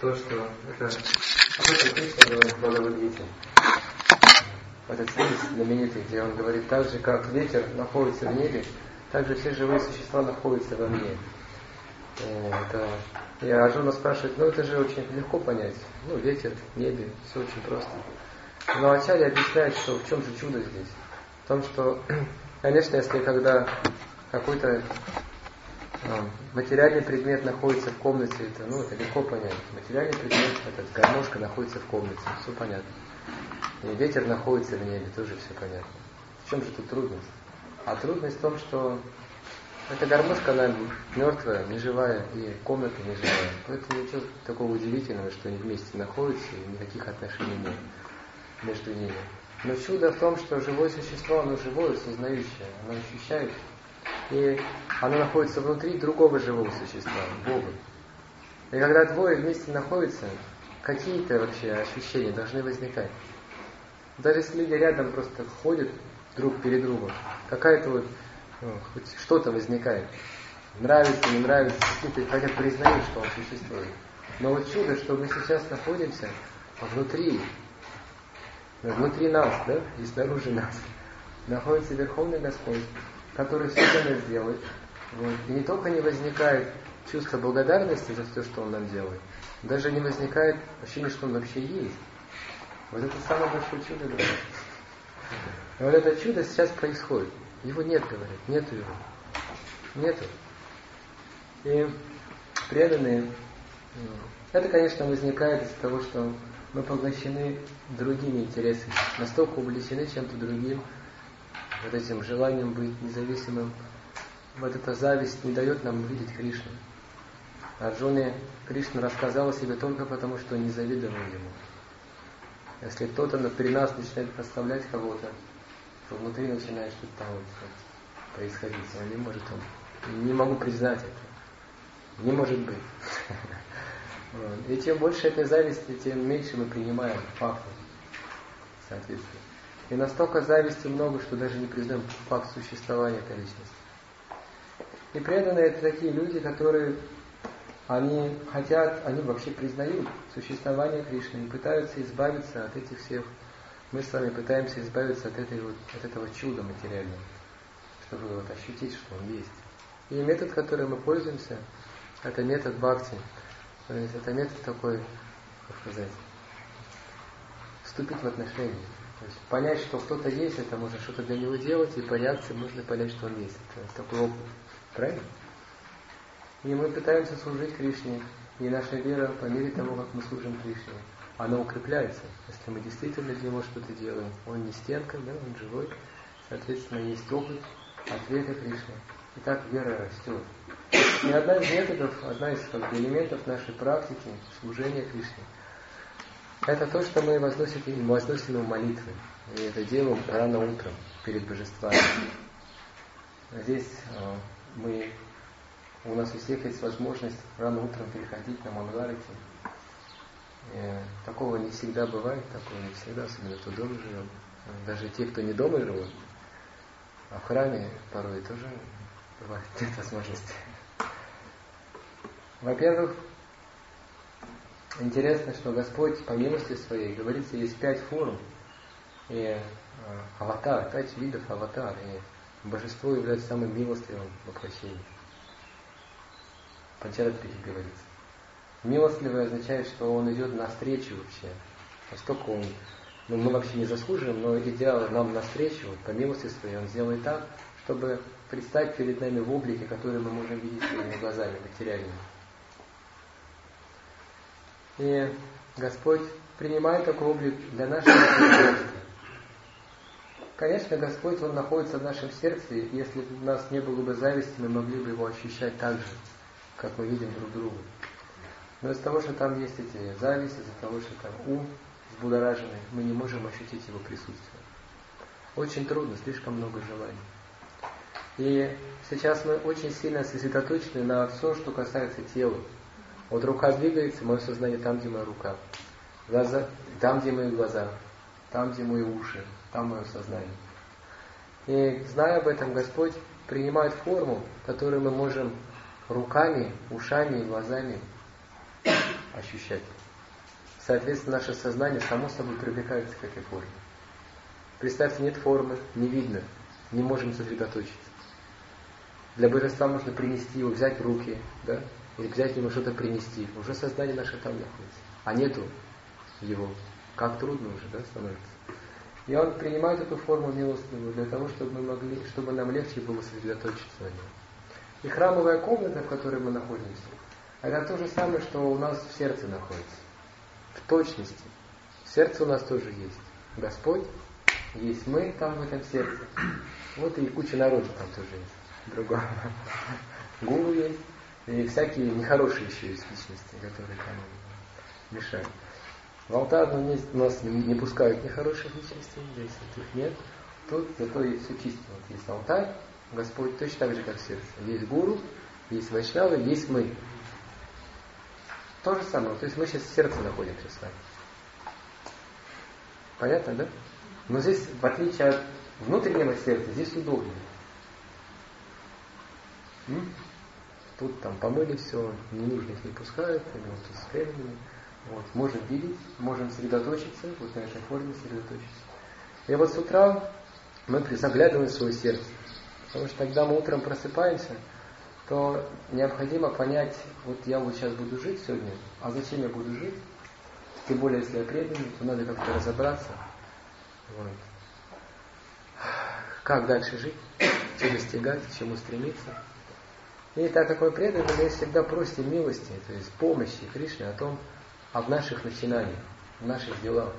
то, что это об этом Кришна говорит в Бхагавад-гите. Этот стих знаменитый, где он говорит, так же как ветер находится в небе, так же все живые существа находятся во мне. И Арджуна спрашивает, это же очень легко понять. Ветер, небе, все очень просто. Но Ачарья объясняет, что в чем же чудо здесь. В том, что, конечно, если когда какой-то материальный предмет находится в комнате, это легко понять. Материальный предмет, эта гармошка находится в комнате, все понятно. И ветер находится в небе, тоже все понятно. В чем же тут трудность? А трудность в том, что эта гармошка, она мертвая, неживая, и комната неживая. Поэтому ничего такого удивительного, что они вместе находятся, и никаких отношений нет между ними. Но чудо в том, что живое существо, оно живое, сознающее, оно ощущает, и оно находится внутри другого живого существа, Бога. И когда двое вместе находятся, какие-то вообще ощущения должны возникать. Даже если люди рядом просто ходят друг перед другом, какая-то хоть что-то возникает. Нравится, не нравится, какие-то хотя признают, что он существует. Но чудо, что мы сейчас находимся внутри нас, и снаружи нас, находится Верховный Господь, который все для нас делает. И не только не возникает чувство благодарности за все, что Он нам делает, даже не возникает ощущение, что Он вообще есть. Вот это самое большое чудо, говорят. И вот это чудо сейчас происходит. Его нет, говорят, нету его. Нету. И преданные, это, конечно, возникает из-за того, что мы поглощены другими интересами, настолько увлечены чем-то другим, вот этим желанием быть независимым. Вот эта зависть не дает нам увидеть Кришну. Арджуне Кришна рассказал о себе только потому, что он не завидовал ему. Если кто-то при нас начинает прославлять кого-то, то внутри начинает что-то там происходить. Он не может, не могу признать это. Не может быть. И чем больше этой зависти, тем меньше мы принимаем факты, соответственно. И настолько зависти много, что даже не признаем факт существования этой личности. И преданные это такие люди, которые они вообще признают существование Кришны и пытаются избавиться от этих всех. Мы с вами пытаемся избавиться от этого чуда материального, чтобы ощутить, что он есть. И метод, которым мы пользуемся, это метод бхакти. То есть это метод такой, вступить в отношения. То есть понять, что кто-то есть, это можно что-то для него делать, и по реакции можно понять, что он есть. Это такой опыт. Правильно? И мы пытаемся служить Кришне, и наша вера, по мере того, как мы служим Кришне, она укрепляется. Если мы действительно для него что-то делаем, он не стенка, он живой, соответственно, есть опыт ответа Кришны. И так вера растет. И одна из методов, одна из элементов нашей практики служения Кришне, это то, что мы возносим ему молитвы. И это делаем рано утром, перед божествами. Здесь у нас у всех есть возможность рано утром переходить на Мангаларати. Такого не всегда бывает, такого не всегда, особенно кто дома живет. Даже те, кто не дома живут, а в храме порой тоже бывает нет возможности. Во-первых, интересно, что Господь по милости своей, говорится, есть 5 форм и аватар, 5 видов аватар, и божество является самым милостливым воплощением. Панчаратпити говорится. Милостливый означает, что он идет навстречу вообще. Настолько мы вообще не заслуживаем, но идеал нам навстречу, по милости своей, он сделает так, чтобы предстать перед нами в облике, который мы можем видеть своими глазами материальными. И Господь принимает такой облик для нашего сердца. Конечно, Господь, Он находится в нашем сердце, и если у нас не было бы зависти, мы могли бы Его ощущать так же, как мы видим друг друга. Но из-за того, что там есть эти зависти, из-за того, что там ум взбудораженный, мы не можем ощутить Его присутствие. Очень трудно, слишком много желаний. И сейчас мы очень сильно сосредоточены на все, что касается тела. Вот рука двигается, мое сознание там, где моя рука. Глаза, там, где мои глаза. Там, где мои уши. Там мое сознание. И зная об этом, Господь принимает форму, которую мы можем руками, ушами и глазами ощущать. Соответственно, наше сознание само собой привлекается к этой форме. Представьте, нет формы, не видно, не можем сосредоточиться. Для божества нужно принести его, взять в руки, да? Или взять ему что-то принести. Уже сознание наше там находится. А нету его. Как трудно уже, да, становится. И он принимает эту форму милостливую для того, чтобы мы могли, чтобы нам легче было сосредоточиться на нем. И храмовая комната, в которой мы находимся, это то же самое, что у нас в сердце находится. В точности. Сердце у нас тоже есть. Господь, есть мы там в этом сердце. Вот и куча народа там тоже есть. Другого. Гуру есть. И всякие нехорошие еще есть личности, которые там мешают. В алтарь у нас не пускают нехороших личностей, здесь их нет. Тут зато есть все чисто. Вот есть алтарь, Господь точно так же, как сердце. Есть гуру, есть вайшнавы, есть мы. То же самое. То есть мы сейчас в сердце находимся с вами. Понятно, да? Но здесь, в отличие от внутреннего сердца, здесь удобнее. Тут там помыли все, ненужных не пускают, и вот тут с временем. Вот, можем видеть, можем сосредоточиться, вот на этой форме сосредоточиться. И вот с утра мы заглядываем в свое сердце. Потому что когда мы утром просыпаемся, то необходимо понять, вот я вот сейчас буду жить сегодня, а зачем я буду жить? Тем более, если я преданный, то надо как-то разобраться. Вот. Как дальше жить, что достигать, к чему стремиться. И так как мы преданные, мы всегда просим милости, то есть помощи Кришне в наших начинаниях, в наших делах.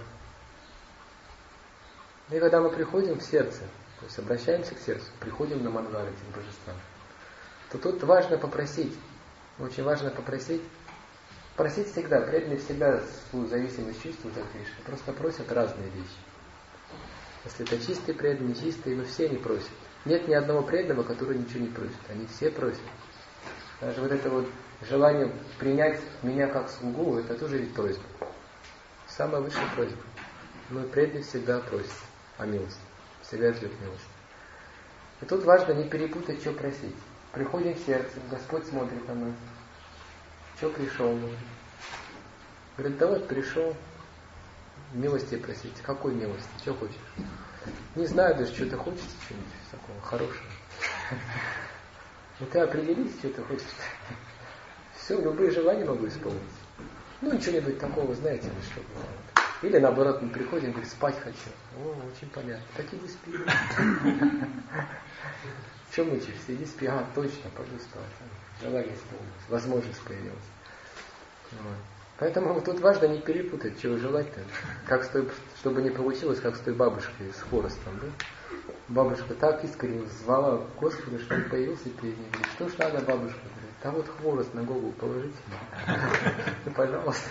И когда мы приходим в сердце, то есть обращаемся к сердцу, приходим на мангалы этих божествам, то тут важно попросить, очень важно попросить, просить всегда, преданные всегда свою зависимость чувствуют от Кришны, просто просят разные вещи. Если это чистые преданные, нечистые, но все не просят. Нет ни одного преданного, который ничего не просит, они все просят. Даже вот это вот желание принять меня как слугу, это тоже ведь просьба. Самая высшая просьба. Но преданный всегда просит о милости. Всегда ждет милости. И тут важно не перепутать, что просить. Приходим в сердце, Господь смотрит на нас. Что пришел? Говорит, да вот пришел. Милости просить. Какой милости? Что хочешь? Не знаю даже, что-то хочется, чего-нибудь такого хорошего. Ну ты определись, что ты хочешь. Все, любые желания могу исполнить. Ну, что-нибудь такого, знаете, чтобы... Или наоборот, мы приходим и говорим, спать хочу. О, очень понятно. Так иди спи. В чем учишься? Иди спи. А, точно, пойду спать. Желание исполнилось. Возможность появилась. Вот. Поэтому тут важно не перепутать, чего желать-то. Как чтобы не получилось, как с той бабушкой с хворостом. Да? Бабушка так искренне звала Господа, что он появился перед ней. Говорит, что ж надо, бабушка? Говорит, да вот хворост на голову положите. Пожалуйста.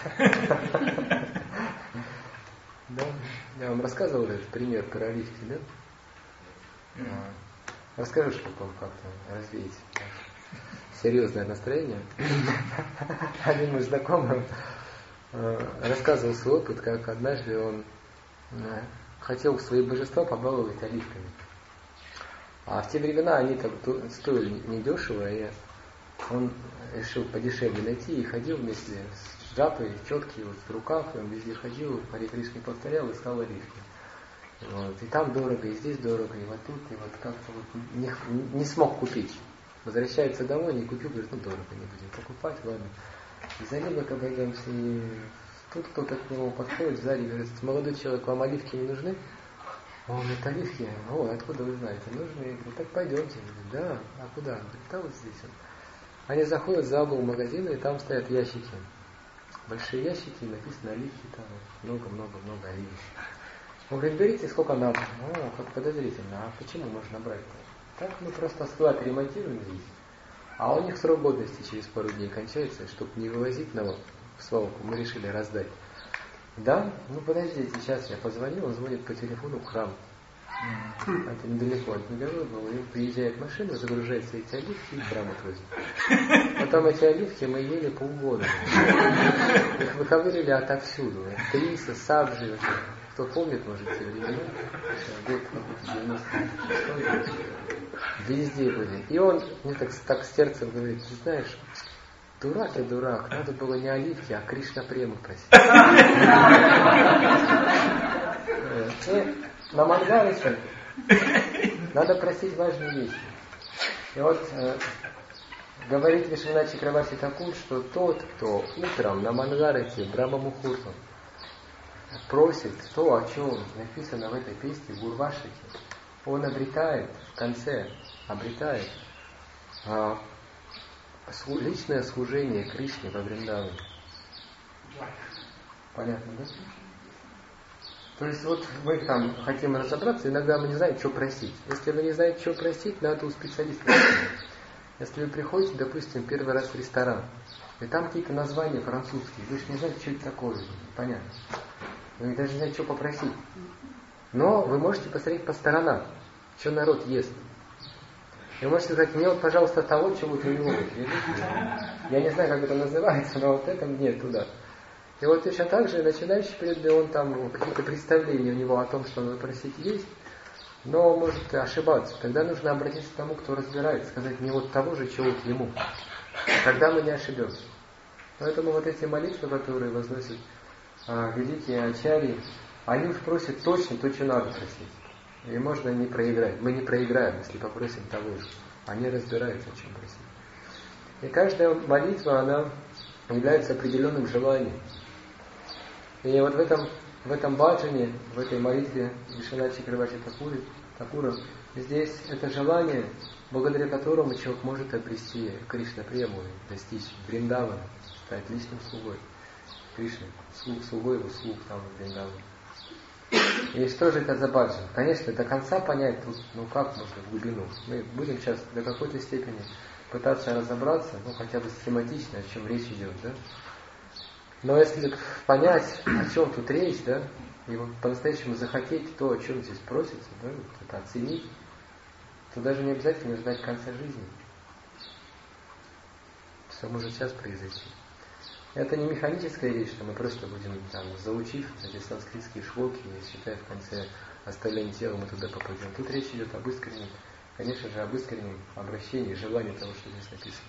Да? Я вам рассказывал этот пример про оливки, да? Расскажу, чтобы он как-то развеять серьезное настроение. Один мой знакомый рассказывал свой опыт, как однажды он хотел свои божества побаловать оливками. А в те времена они так стоили недешево, и он решил подешевле найти и ходил вместе с жапой, четкий вот в руках, и он везде ходил, Харе Кришне повторял, искал оливки. Вот. И там дорого, и здесь дорого, и вот тут, и вот как-то вот не смог купить. Возвращается домой, не купил, говорит, ну дорого, не будем покупать, ладно. И за ним как обойдемся, и тут кто-то к нему подходит сзади, говорит, молодой человек, вам оливки не нужны? Он говорит, оливки? О, откуда вы знаете? Нужны? Я говорю, так пойдемте. Говорит, да, а куда? Он говорит, да вот здесь. Они заходят за угол магазина, и там стоят ящики. Большие ящики, написано оливки, там много-много-много оливок. Он говорит, берите сколько надо. О, как подозрительно, а почему можно брать-то? Так мы просто склад ремонтируем здесь. А у них срок годности через пару дней кончается, чтобы не вывозить на свалку, мы решили раздать. Да? Ну подождите, сейчас я позвонил, он звонит по телефону в храм. Это недалеко от Мегарода было. И приезжает машина, загружается эти оливки и в храм отвозит. Потом эти оливки мы ели полгода. Их выковырили отовсюду. Актриса, сабжи. Кто помнит, может, те времена. Год какой-то 96-й. Везде были. И он мне так с сердцем говорит, ты знаешь, Дурак и дурак. Надо было не оливки, а Кришна прему просить. И на Мангарите надо просить важные вещи. И вот говорит Вишванат Чакраварти Такур, что тот, кто утром на Мангарите Брахма-мухуртом просит то, о чем написано в этой песне Гурвашики, он обретает в конце, личное служение Кришне во Вриндаване. Понятно, да? То есть вот мы там хотим разобраться, иногда мы не знаем, что просить. Если вы не знаете, что просить, надо у специалиста. Если вы приходите, допустим, первый раз в ресторан, и там какие-то названия французские, вы же не знаете, что это такое. Понятно. Вы даже не знаете, что попросить. Но вы можете посмотреть по сторонам, что народ ест. Вы можете сказать, мне вот, пожалуйста, того, чего вот у него. Я не знаю, как это называется, но вот это мне туда. И вот точно так же начинающий преданный, он там какие-то представления у него о том, что надо просить есть, но может ошибаться. Тогда нужно обратиться к тому, кто разбирается, сказать мне вот того же, чего вот ему. Тогда мы не ошибемся. Поэтому вот эти молитвы, которые возносят великие ачарьи, они уж просят точно то, что надо просить. И можно не проиграть. Мы не проиграем, если попросим того же. Они разбираются, о чем просить. И каждая молитва, она является определенным желанием. И вот в этом баджане, в этой молитве Вишванат Чакраварти Такура, здесь это желание, благодаря которому человек может обрести Кришна прему, достичь Вриндавана, стать личным слугой Кришны, слугой его слуг там в Вриндаване. И что же это за баджан? Конечно, до конца понять тут, как можно в глубину. Мы будем сейчас до какой-то степени пытаться разобраться, хотя бы схематично, о чем речь идет, да? Но если понять, о чем тут речь, да, и вот по-настоящему захотеть то, о чем здесь просится, да, вот это оценить, то даже не обязательно ждать конца жизни. Все может сейчас произойти. Это не механическая вещь, что мы просто будем, заучив эти санскритские шлоки, и считая в конце оставления тела, мы туда попадем. Тут речь идет об искреннем, конечно же, об искреннем обращении, желании того, что здесь написано.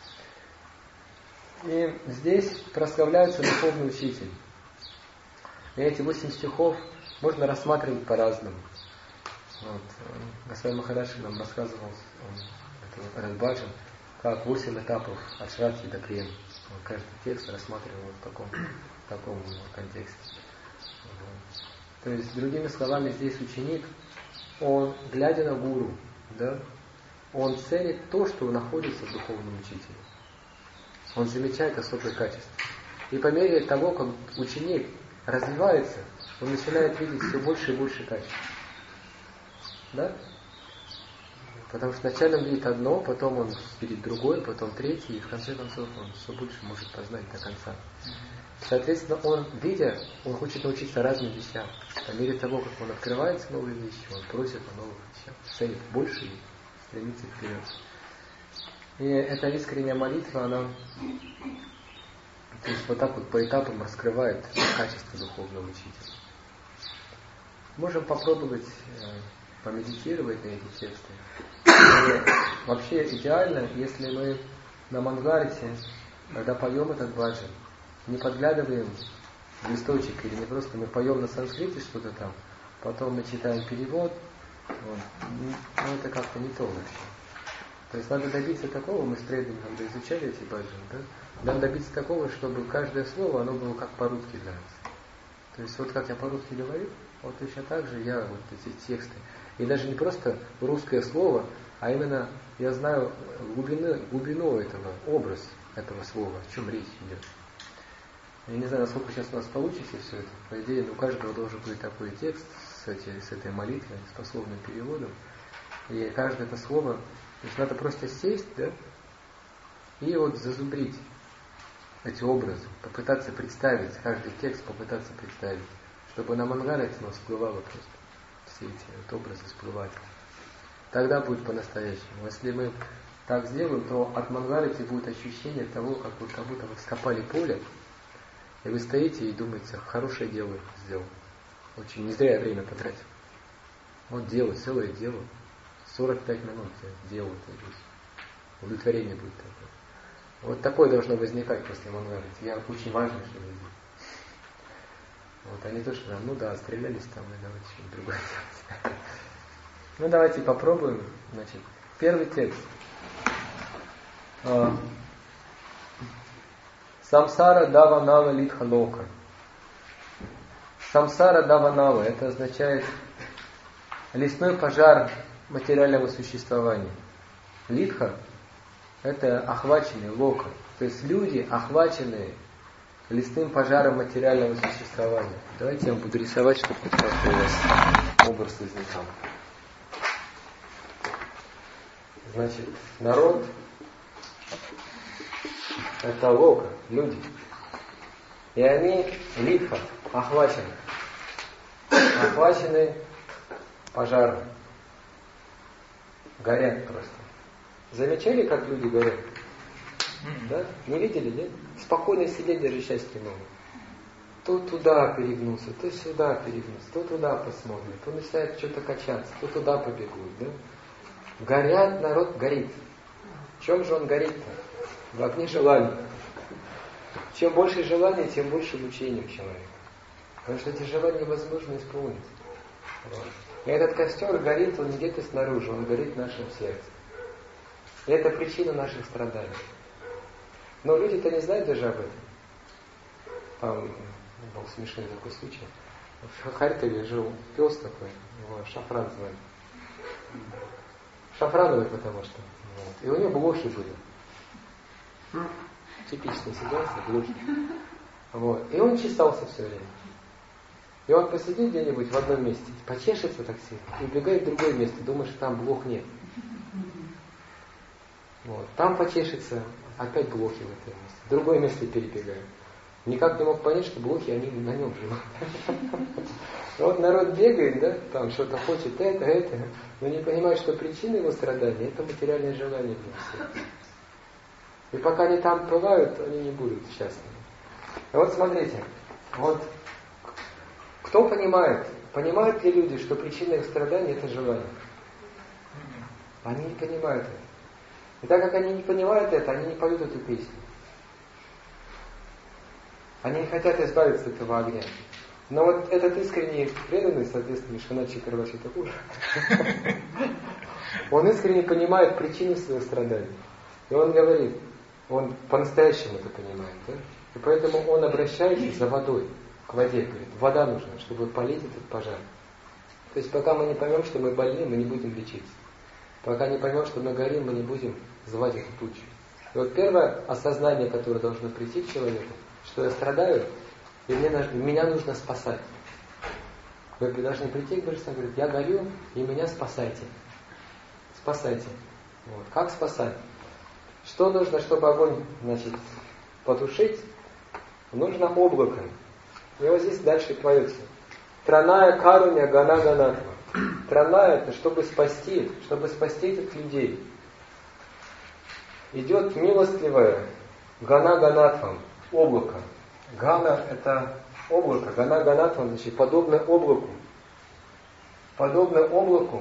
И здесь прославляется духовный учитель. И эти 8 стихов можно рассматривать по-разному. Вот. Господин Махарадж нам рассказывал этот баджан, как 8 этапов от шрадхи до прем. Каждый текст рассматривал в таком контексте. Вот. То есть, другими словами, здесь ученик, он, глядя на гуру, да, он ценит то, что находится в духовном учителе. Он замечает особые качества. И по мере того, как ученик развивается, он начинает видеть все больше и больше качеств. Да? Потому что сначала он видит одно, потом он видит другое, потом третье, и в конце концов он все больше может познать до конца. Соответственно, он, видя, он хочет научиться разным вещам. По мере того, как он открывается новые вещи, он просит о новых вещах, ценит больше и стремится вперед. И эта искренняя молитва, она то есть вот так вот по этапам раскрывает качество духовного учителя. Можем попробовать помедитировать на эти тексты. И вообще идеально, если мы на Мангарите, когда поем этот баджан, не подглядываем в листочек, или не просто мы поем на санскрите что-то там, потом мы читаем перевод, вот. Это как-то не то вообще. То есть надо добиться такого, мы с трейдингом когда изучали эти баджаны, да? Надо добиться такого, чтобы каждое слово, оно было как по-русски для нас. То есть вот как я по-русски говорю, вот точно так же я вот эти тексты. И даже не просто русское слово, а именно я знаю глубину этого, образ этого слова, о чем речь идет. Я не знаю, насколько сейчас у нас получится все это. По идее, у каждого должен быть такой текст с этой молитвой, с пословным переводом. И каждое это слово, то есть надо просто сесть, да, и вот зазубрить эти образы, попытаться представить, каждый текст попытаться представить, чтобы на Мангарате оно всплывало просто. Все эти вот образы всплывали. Тогда будет по-настоящему. Если мы так сделаем, то от Мангарати будет ощущение того, как будто вы вскопали поле, и вы стоите и думаете, хорошее дело сделал. Очень не зря я время потратил. Вот дело, целое дело. 45 минут я делаю. Удовлетворение будет такое. Вот такое должно возникать после Мангала. Я очень важно, что вы здесь. Вот, а не то, что ну да, стрелялись там, и давайте что-нибудь другое делать. Ну давайте попробуем. Значит, первый текст. Самсара даванава литхалока. Самсара даванава, это означает лесной пожар материального существования. Литха — это охваченные, лока. То есть люди, охваченные лесным пожаром материального существования. Давайте я вам буду рисовать, чтобы хоть как-то у вас образ возникал. Значит, народ — это лока, люди. И они, литха, охвачены. Охвачены пожаром. Горят просто. Замечали, как люди горят? Да? Не видели, нет? Спокойно сидеть, даже счастье могут. То туда перегнулся, то сюда перегнулся, то туда посмотрит, то начинает что-то качаться, то туда побегут. Да? Горят, народ горит. В чем же он горит-то? В огне желаний. Чем больше желаний, тем больше мучений у человека. Потому что эти желания невозможно исполнить. Вот. И этот костер горит, он не где-то снаружи, он горит в нашем сердце. И это причина наших страданий. Но люди-то не знают даже об этом. Там был смешный такой случай. В Харькове жил пес такой, его Шафран звали. Шафрановый, потому что. Вот. И у него блохи были. Типичная ситуация, блохи. Вот. И он чесался все время. И он посидит где-нибудь в одном месте, почешется так сильно, и убегает в другое место, думает, что там блох нет. Вот. Там почешется, опять блохи в этом месте. В другое место перебегает. Никак не мог понять, что блохи, они на нем живут. Вот народ бегает, да, там что-то хочет, это, но не понимает, что причина его страдания — это материальное желание в сердце. И пока они там бывают, они не будут счастливы. И вот смотрите, вот кто понимает, понимают ли люди, что причина их страдания — это желание? Они не понимают это. И так как они не понимают это, они не поют эту песню. Они не хотят избавиться от этого огня. Но вот этот искренний преданный, соответственно, Вишванат Чакраварти Такур, он искренне понимает причину своих страданий. И он говорит, он по-настоящему это понимает, да? И поэтому он обращается за водой, к воде, говорит, вода нужна, чтобы полить этот пожар. То есть пока мы не поймем, что мы больны, мы не будем лечиться. Пока не поймем, что мы горим, мы не будем звать эту тучу. И вот первое осознание, которое должно прийти к человеку, что я страдаю, и меня нужно спасать. Вы должны прийти к Божеству и говорить, я горю, и меня спасайте. Спасайте. Вот. Как спасать? Что нужно, чтобы огонь, потушить? Нужно облако. И вот здесь дальше поется. Траная каруня гана ганатва. Траная — это чтобы спасти этих людей. Идет милостливое гана ганатвам, облако. Гана — это облако. Гана ганатвам, значит, подобно облаку. Подобно облаку.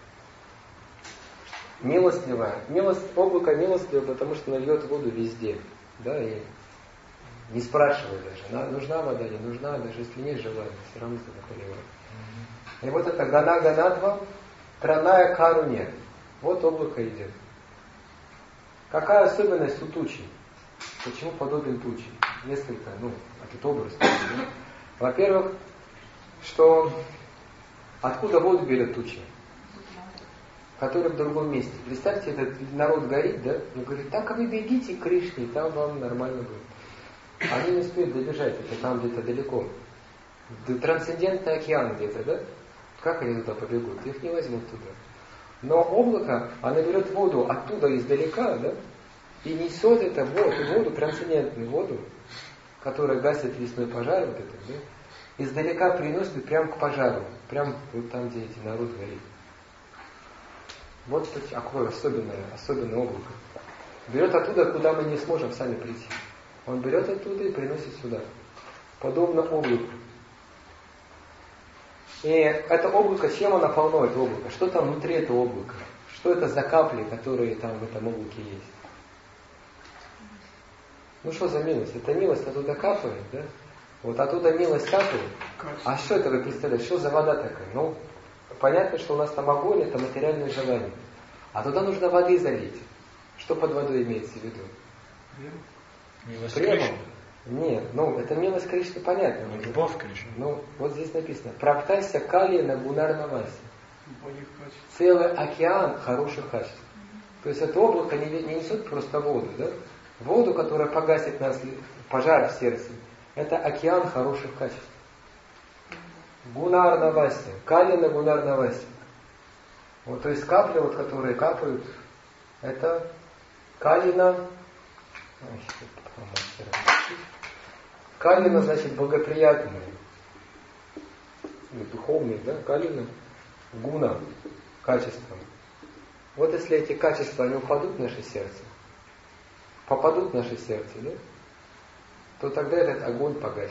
Милостливое. Облако милостливое, потому что оно льет воду везде. Да, и не спрашивай даже, нужна вода, не нужна, даже если нет желания, все равно это поливает. И вот это гана ганатва, траная каруня. Вот облако идет. Какая особенность у тучи? Почему подобен тучи? Несколько, этот образ. Во-первых, что откуда воду берет туча? Который в другом месте. Представьте, этот народ горит, да? Он говорит, так, а вы бегите к Кришне, там вам нормально будет. Они не успеют добежать, это там где-то далеко. Трансцендентный океан где-то, да? Как они туда побегут? Их не возьмут туда. Но облако, оно берет воду оттуда издалека, да? И несет эту воду, трансцендентную воду, которая гасит лесной пожар, вот это, да? Издалека приносит прямо к пожару, прямо вот там, где эти народ горит. Вот какое особенное облако. Берет оттуда, куда мы не сможем сами прийти. Он берет оттуда и приносит сюда. Подобно облаку. И это облако, чем оно полно, это облако? Что там внутри этого облака? Что это за капли, которые там в этом облаке есть? Ну что за милость? Это милость оттуда капает, да? Вот оттуда милость капает. А что это вы представляете? Что за вода такая? Ну, понятно, что у нас там огонь, это материальное желание. А туда нужно воды залить. Что под водой имеется в виду? Милость Премом? Кришны. Нет, ну это милость Кришны, понятно. Любовь Кришны. Ну, вот здесь написано. Праптайся кали на гунарнавасе. Целый океан хороших качеств. То есть это облако не несет просто воду, да? Воду, которая погасит нас пожар в сердце. Это океан хороших качеств. Гунарнавасе. Кали на гунарнавасе. Вот, то есть капли, вот, которые капают, это калина. Калина значит благоприятные, духовные, да? Калина, гуна, качества. Вот если эти качества, они упадут в наше сердце, попадут в наше сердце, да? То тогда этот огонь погаснет.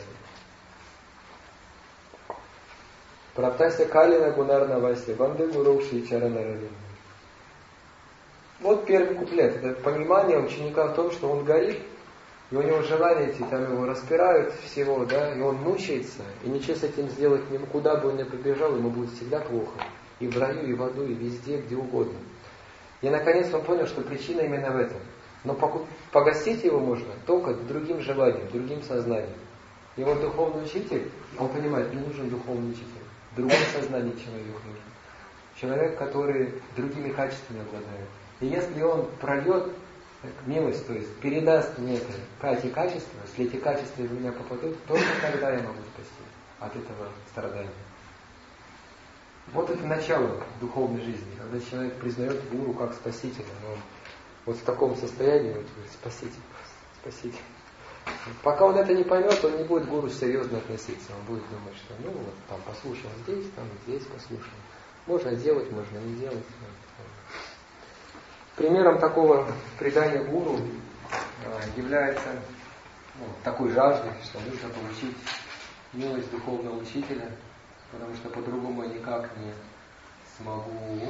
Праптася калина гунарна васи, ванды гуруши и чаранаравин. Вот первый куплет. Это понимание ученика в том, что он горит, и у него желания эти, там его распирают всего, да, и он мучается, и ничего с этим сделать не куда бы он ни побежал, ему будет всегда плохо. И в раю, и в аду, и везде, где угодно. И наконец он понял, что причина именно в этом. Но погасить его можно только другим желанием, другим сознанием. И вот духовный учитель, он понимает, не нужен духовный учитель. Другое сознание человеку нужно. Человек, который другими качествами обладает. И если он прольет милость, то есть передаст мне эти качества, если эти качества в меня попадут, только тогда я могу спасти от этого страдания. Вот это начало духовной жизни, когда человек признает гуру как спасителя. Он вот в таком состоянии, вот, спаситель, спаситель. Пока он это не поймет, он не будет к гуру серьезно относиться. Он будет думать, что ну вот там послушал здесь, там здесь послушал. Можно делать, можно не делать. Примером такого предания гуру является такой жаждой, что нужно получить милость духовного учителя, потому что по-другому я никак не смогу.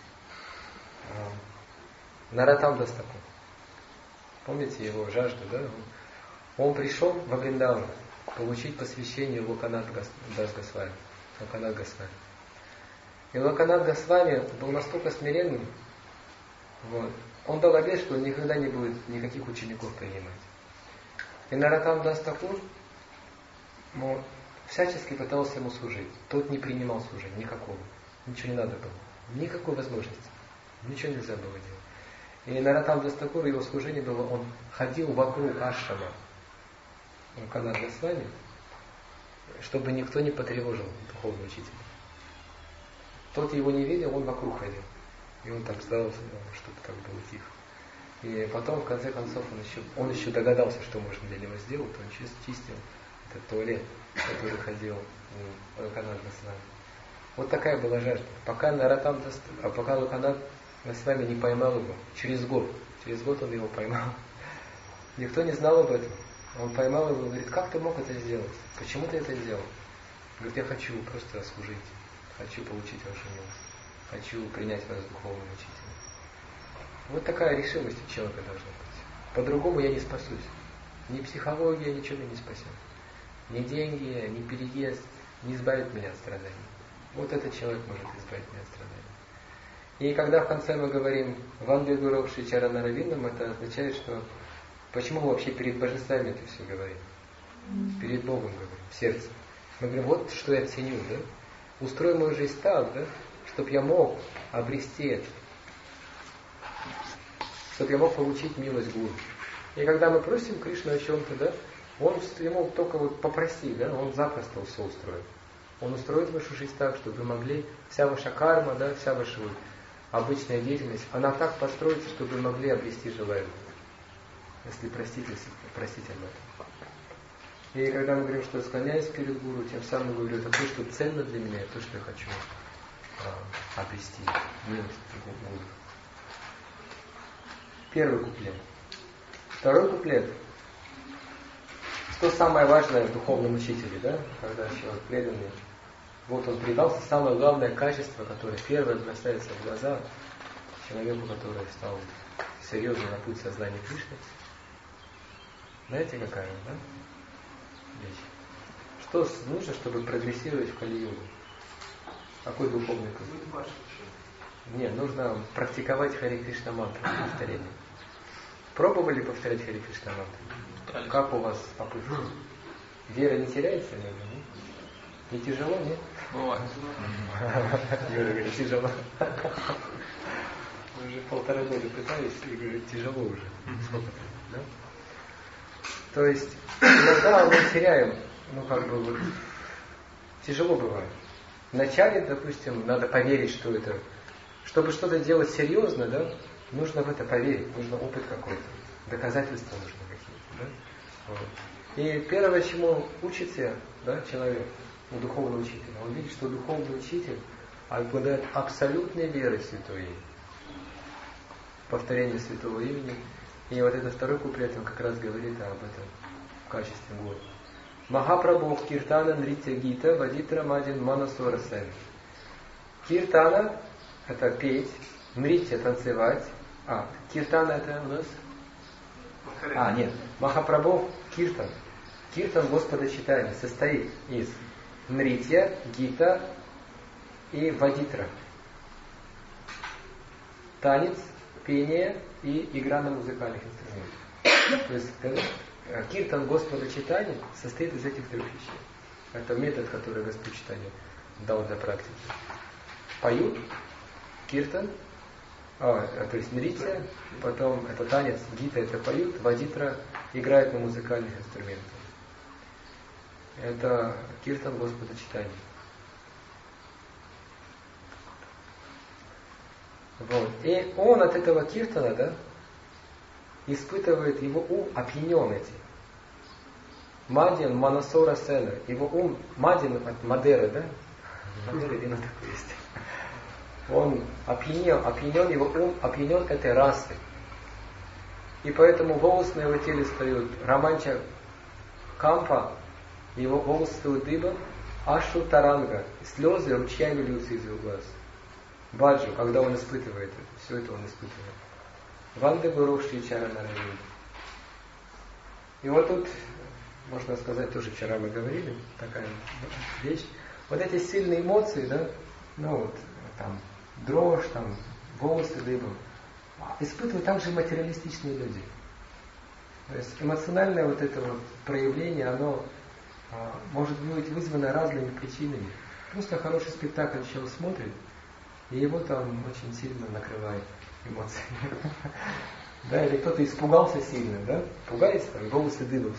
Наратам Дастаку. Помните его жажду, да? Он пришел во Вриндаван получить посвящение Локанат Дас Госвами. Локанат Госвами. И Локанат Госвами был настолько смиренным, вот, он дал обет, что он никогда не будет никаких учеников принимать. И Наратам Дас Такур всячески пытался ему служить. Тот не принимал служения, никакого. Ничего не надо было. Никакой возможности. Ничего нельзя было делать. И Наратам Дас Такур, его служение было, он ходил вокруг ашрама Локанат Госвами, чтобы никто не потревожил духовного учителя. Тот его не видел, он вокруг ходил. И он там старался, чтобы так было тихо. И потом, в конце концов, он еще догадался, что можно для него сделать. Он чистил этот туалет, который ходил в Локанат Госвами. Вот такая была жажда. Пока Локанат Госвами не поймал его, через год он его поймал. Никто не знал об этом. Он поймал его и говорит, как ты мог это сделать? Почему ты это сделал? Говорит, я хочу просто служить. Хочу получить вашу милость. Хочу принять вас духовным учителем. Вот такая решимость у человека должна быть. По-другому я не спасусь. Ни психология ничего меня не спасет. Ни деньги, ни переезд не избавит меня от страданий. Вот этот человек может избавить меня от страданий. И когда в конце мы говорим «Ванде Гуровши Чаранаравинам», это означает, что почему мы вообще перед божествами это все говорим? Перед Богом говорим, в сердце. Мы говорим, вот что я ценю, да? Устрой мою жизнь так, да? Чтобы я мог обрести это. Чтобы я мог получить милость Гуру. И когда мы просим Кришну о чем-то, да, ему только вот попроси, да, он запросто все устроит. Он устроит вашу жизнь так, чтобы вы могли, вся ваша карма, да, вся ваша обычная деятельность, она так построится, чтобы вы могли обрести желаемое. Если просить об этом. И когда мы говорим, что я склоняюсь перед Гуру, тем самым говорю, это то, что ценно для меня, то, что я хочу обрести милость Гуру. Первый куплет. Второй куплет. Что самое важное в духовном учителе, да? Когда человек преданный, вот он предался, самое главное качество, которое первое бросается в глаза человеку, который стал серьезно на путь сознания Кришны. Знаете, какая, да? Вещь. Что нужно, чтобы прогрессировать в Кали-югу? Какой духовный путь? Нет, нужно практиковать Харе Кришна мантру, повторение. Пробовали повторять Харе Кришна мантру? Как у вас попытки? Вера не теряется, наверное, нет? Не тяжело, нет? Бывает. Юра говорит, тяжело. Мы уже 1,5 года пытались, и говорит, тяжело уже. Сколько-то, да? То есть, иногда мы теряем, тяжело бывает. Вначале, допустим, надо поверить, что это, чтобы что-то делать серьезно, да, нужно в это поверить, нужно опыт какой-то, доказательства нужны какие-то, да. Вот. И первое, чему учится, да, человек, у духовного учителя, он видит, что духовный учитель обладает абсолютной верой в Святое Имя, повторение Святого Имени. И вот этот второй куплет, он как раз говорит об этом в качестве года. Махапрабху Киртана Нритья Гита Вадитра Мадин Манасура Сен. Киртана — это петь, Нритья — танцевать. Киртана — это у нас? Нет. Махапрабху Киртан. Киртан Господа читания состоит из Нритья, Гита и Вадитра. Танец, пение и игра на музыкальных инструментах. То есть киртан Господа читания состоит из этих 3 вещей. Это метод, который Господь читания дал для практики. Поют, киртан, то есть нритья, потом это танец, гита это поют, вадитра играет на музыкальных инструментах. Это киртан Господа читания. Вот. И он от этого киртана, да, испытывает, его ум опьянен этим. Мадин Манасора Сена. Его ум, Мадин от Мадеры, да? Мадера вино такое есть. Он опьянен, его ум опьянен этой расой. И поэтому волосы на его теле встают, романча кампа, его волосы встают дыбом, ашу таранга, слезы ручьями льются из его глаз. Баджу, когда он испытывает это, все это он испытывает. Ванды Гуруши Чаранаравинда. И вот тут, можно сказать, тоже вчера мы говорили, такая вещь. Вот эти сильные эмоции, да, там, дрожь, там, волосы дыбом, испытывают также материалистичные люди. То есть эмоциональное вот это вот проявление, оно может быть вызвано разными причинами. Просто хороший спектакль человек смотрит, и его там очень сильно накрывает эмоциями. Да, или кто-то испугался сильно, да? Пугается, там, волосы дыбом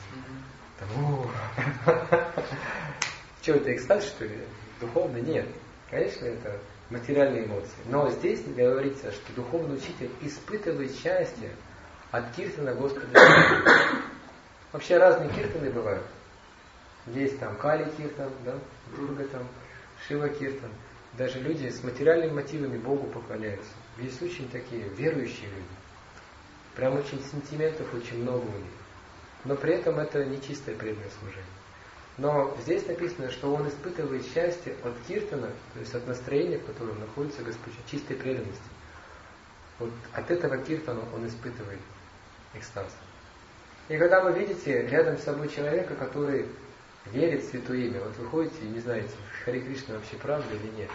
становятся. Что это, экстаз, что ли? Духовный? Нет. Конечно, это материальные эмоции. Но здесь говорится, что духовный учитель испытывает счастье от киртана Господа. Вообще разные киртаны бывают. Есть там Кали киртан, да, Дурга там, Шива киртан. Даже люди с материальными мотивами Богу поклоняются. Есть очень такие верующие люди. Прям очень сентиментов очень много у них. Но при этом это не чистое преданное служение. Но здесь написано, что он испытывает счастье от киртана, то есть от настроения, в котором находится Господь, чистой преданности. Вот от этого киртана он испытывает экстаз. И когда вы видите рядом с собой человека, который верит в Святое Имя, вот вы ходите и не знаете, Харе Кришна вообще правда или нет.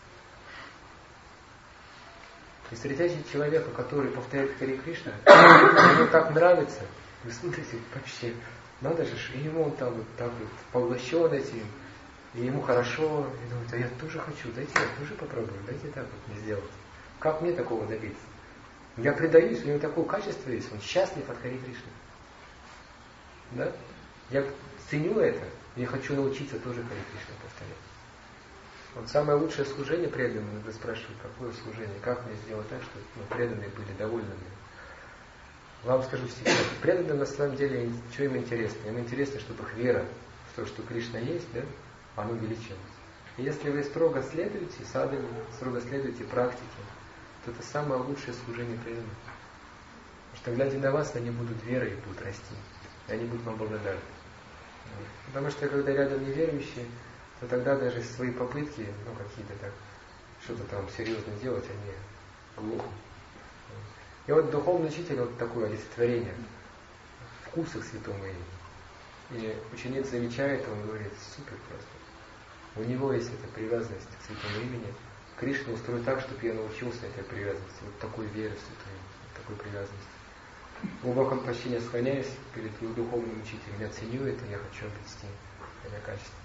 И встречаете человека, который повторяет Харе Кришна, ему так нравится, вы смотрите, вообще, надо же, и ему он там вот так вот поглощен этим, и ему хорошо, и думает, а я тоже хочу, дайте я тоже попробую, дайте так вот мне сделать. Как мне такого добиться? Я предаюсь, у него такое качество есть, он счастлив от Харе Кришны. Да? Я ценю это, я хочу научиться тоже Харе Кришна повторять. Вот самое лучшее служение преданным, иногда спрашивают, какое служение, как мне сделать так, чтобы преданные были довольны мной. Вам скажу секрет. Преданным на самом деле, что им интересно? Им интересно, чтобы их вера в то, что Кришна есть, да, она увеличилась. И если вы строго следуете садхане, строго следуете практике, то это самое лучшее служение преданным. Потому что, глядя на вас, они будут верой и будут расти. И они будут вам благодарны. Потому что, когда рядом неверующие, то тогда даже свои попытки, какие-то так, что-то там серьезно делать, они глупы. И вот духовный учитель, вот такое олицетворение. вкуса к святому имени. И ученик замечает, он говорит, супер просто. У него есть эта привязанность к святому имени. Кришна устроил так, чтобы я научился этой привязанности, вот такой вере в святое имя, такой привязанности. В глубоком почтении склоняюсь перед его духовным учителем, я ценю это, я хочу обрести это качество.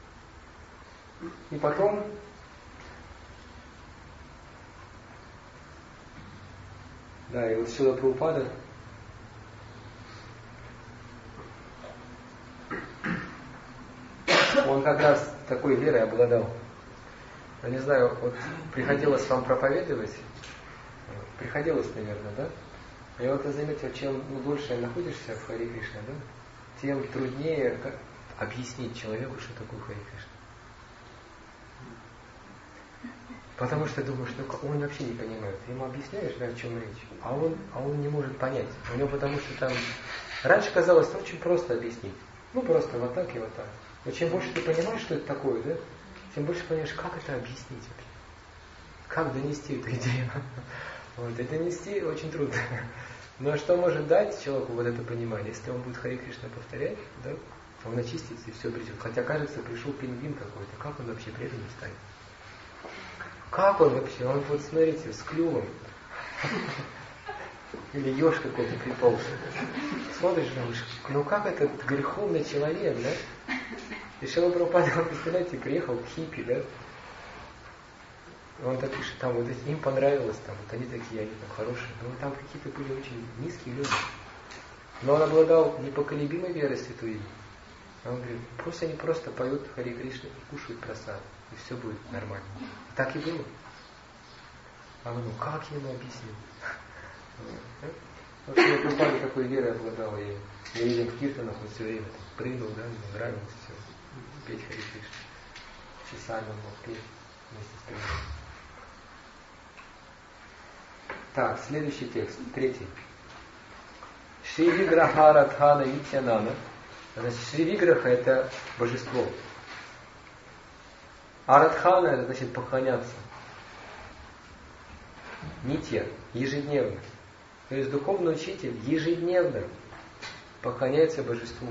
И потом да, и вот Шрила Прабхупада он как раз такой верой обладал. Я не знаю, вот приходилось вам проповедовать, приходилось, наверное, да? И вот я заметил, чем дольше находишься в Харе Кришна, да, тем труднее объяснить человеку, что такое Харе Кришна. Потому что думаешь, ну он вообще не понимает. Ему объясняешь, да, о чем речь, а он не может понять. У него потому что там раньше казалось очень просто объяснить. Ну просто вот так и вот так. Но чем больше ты понимаешь, что это такое, да, тем больше понимаешь, как это объяснить вообще. Как донести эту идею. Вот, и донести очень трудно. Но что может дать человеку вот это понимание, если он будет Харе Кришна повторять, да, он очистится и все придет. Хотя кажется, пришел пингвин какой-то, как он вообще преданным станет? Как он вообще? Он вот, смотрите, с клювом. Или еж какой-то приполз. Смотришь, думаешь, ну как этот греховный человек, да? И Шрила Прабхупада, вы представляете, приехал к хиппи, да? Он так пишет, там вот им понравилось, там, вот они такие, они там хорошие. Но там какие-то были очень низкие люди. Но он обладал непоколебимой верой в святое имя. Он говорит, пусть они просто поют Харе Кришна и кушают прасад, и все будет нормально. И так и было. А он, ну как я ему объяснил? Вот Шрила Прабхупада такой верой обладал, и я видел в киртанах, он все время там прыгал, да, ему нравилось все, петь Харе Кришна. Часами он мог петь вместе с Кришной. Так, следующий текст, 3. Шри Виграха Радхана Нитьянана. Значит, Шри Виграха это божество. А Радхана это значит поклоняться. Нитья, ежедневно. То есть духовный учитель ежедневно поклоняется божеству.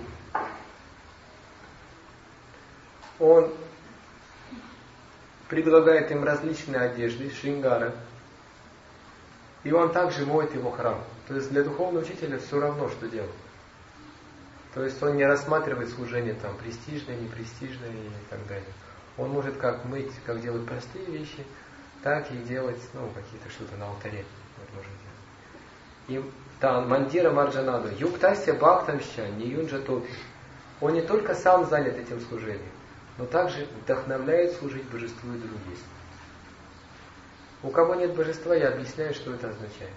Он предлагает им различные одежды, шрингара. И он также моет его храм. То есть для духовного учителя все равно, что делать. То есть он не рассматривает служение там престижное, непрестижное и так далее. Он может как мыть, как делать простые вещи, так и делать, какие-то что-то на алтаре. Вот можно делать. И там Мандира Марджанаду, Юктася Бхактамща, Ниюнджа Топи. Он не только сам занят этим служением, но также вдохновляет служить божеству и другим. У кого нет божества, я объясняю, что это означает.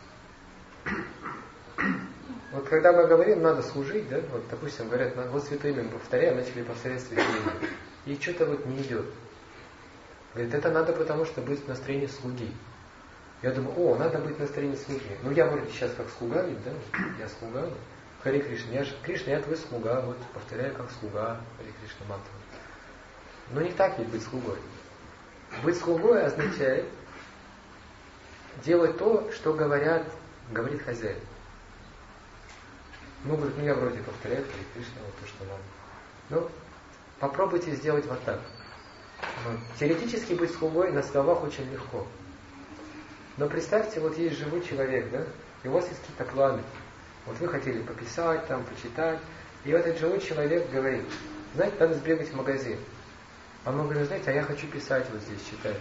Вот когда мы говорим, надо служить, да, вот допустим, говорят, вот святое имя мы повторяем, начали повторять святое имя. И что-то вот не идет. Говорит, это надо потому, что быть в настроении слуги. Я думаю, надо быть в настроении слуги. Ну я вроде сейчас как слуга, ведь, да, я слуга. Харе Кришна, Кришна, я твой слуга, вот повторяю как слуга Харе Кришна мантру. Но не так ведь быть слугой. Быть слугой означает делать то, что говорит хозяин. Говорит, я вроде повторяю Харе Кришна, вот то, что надо. Ну, попробуйте сделать вот так. Теоретически быть слугой на словах очень легко. Но представьте, вот есть живой человек, да, и у вас есть какие-то планы. Вот вы хотели пописать, там, почитать, и этот живой человек говорит, знаете, надо сбегать в магазин. А мы говорим, знаете, а я хочу писать вот здесь, читать.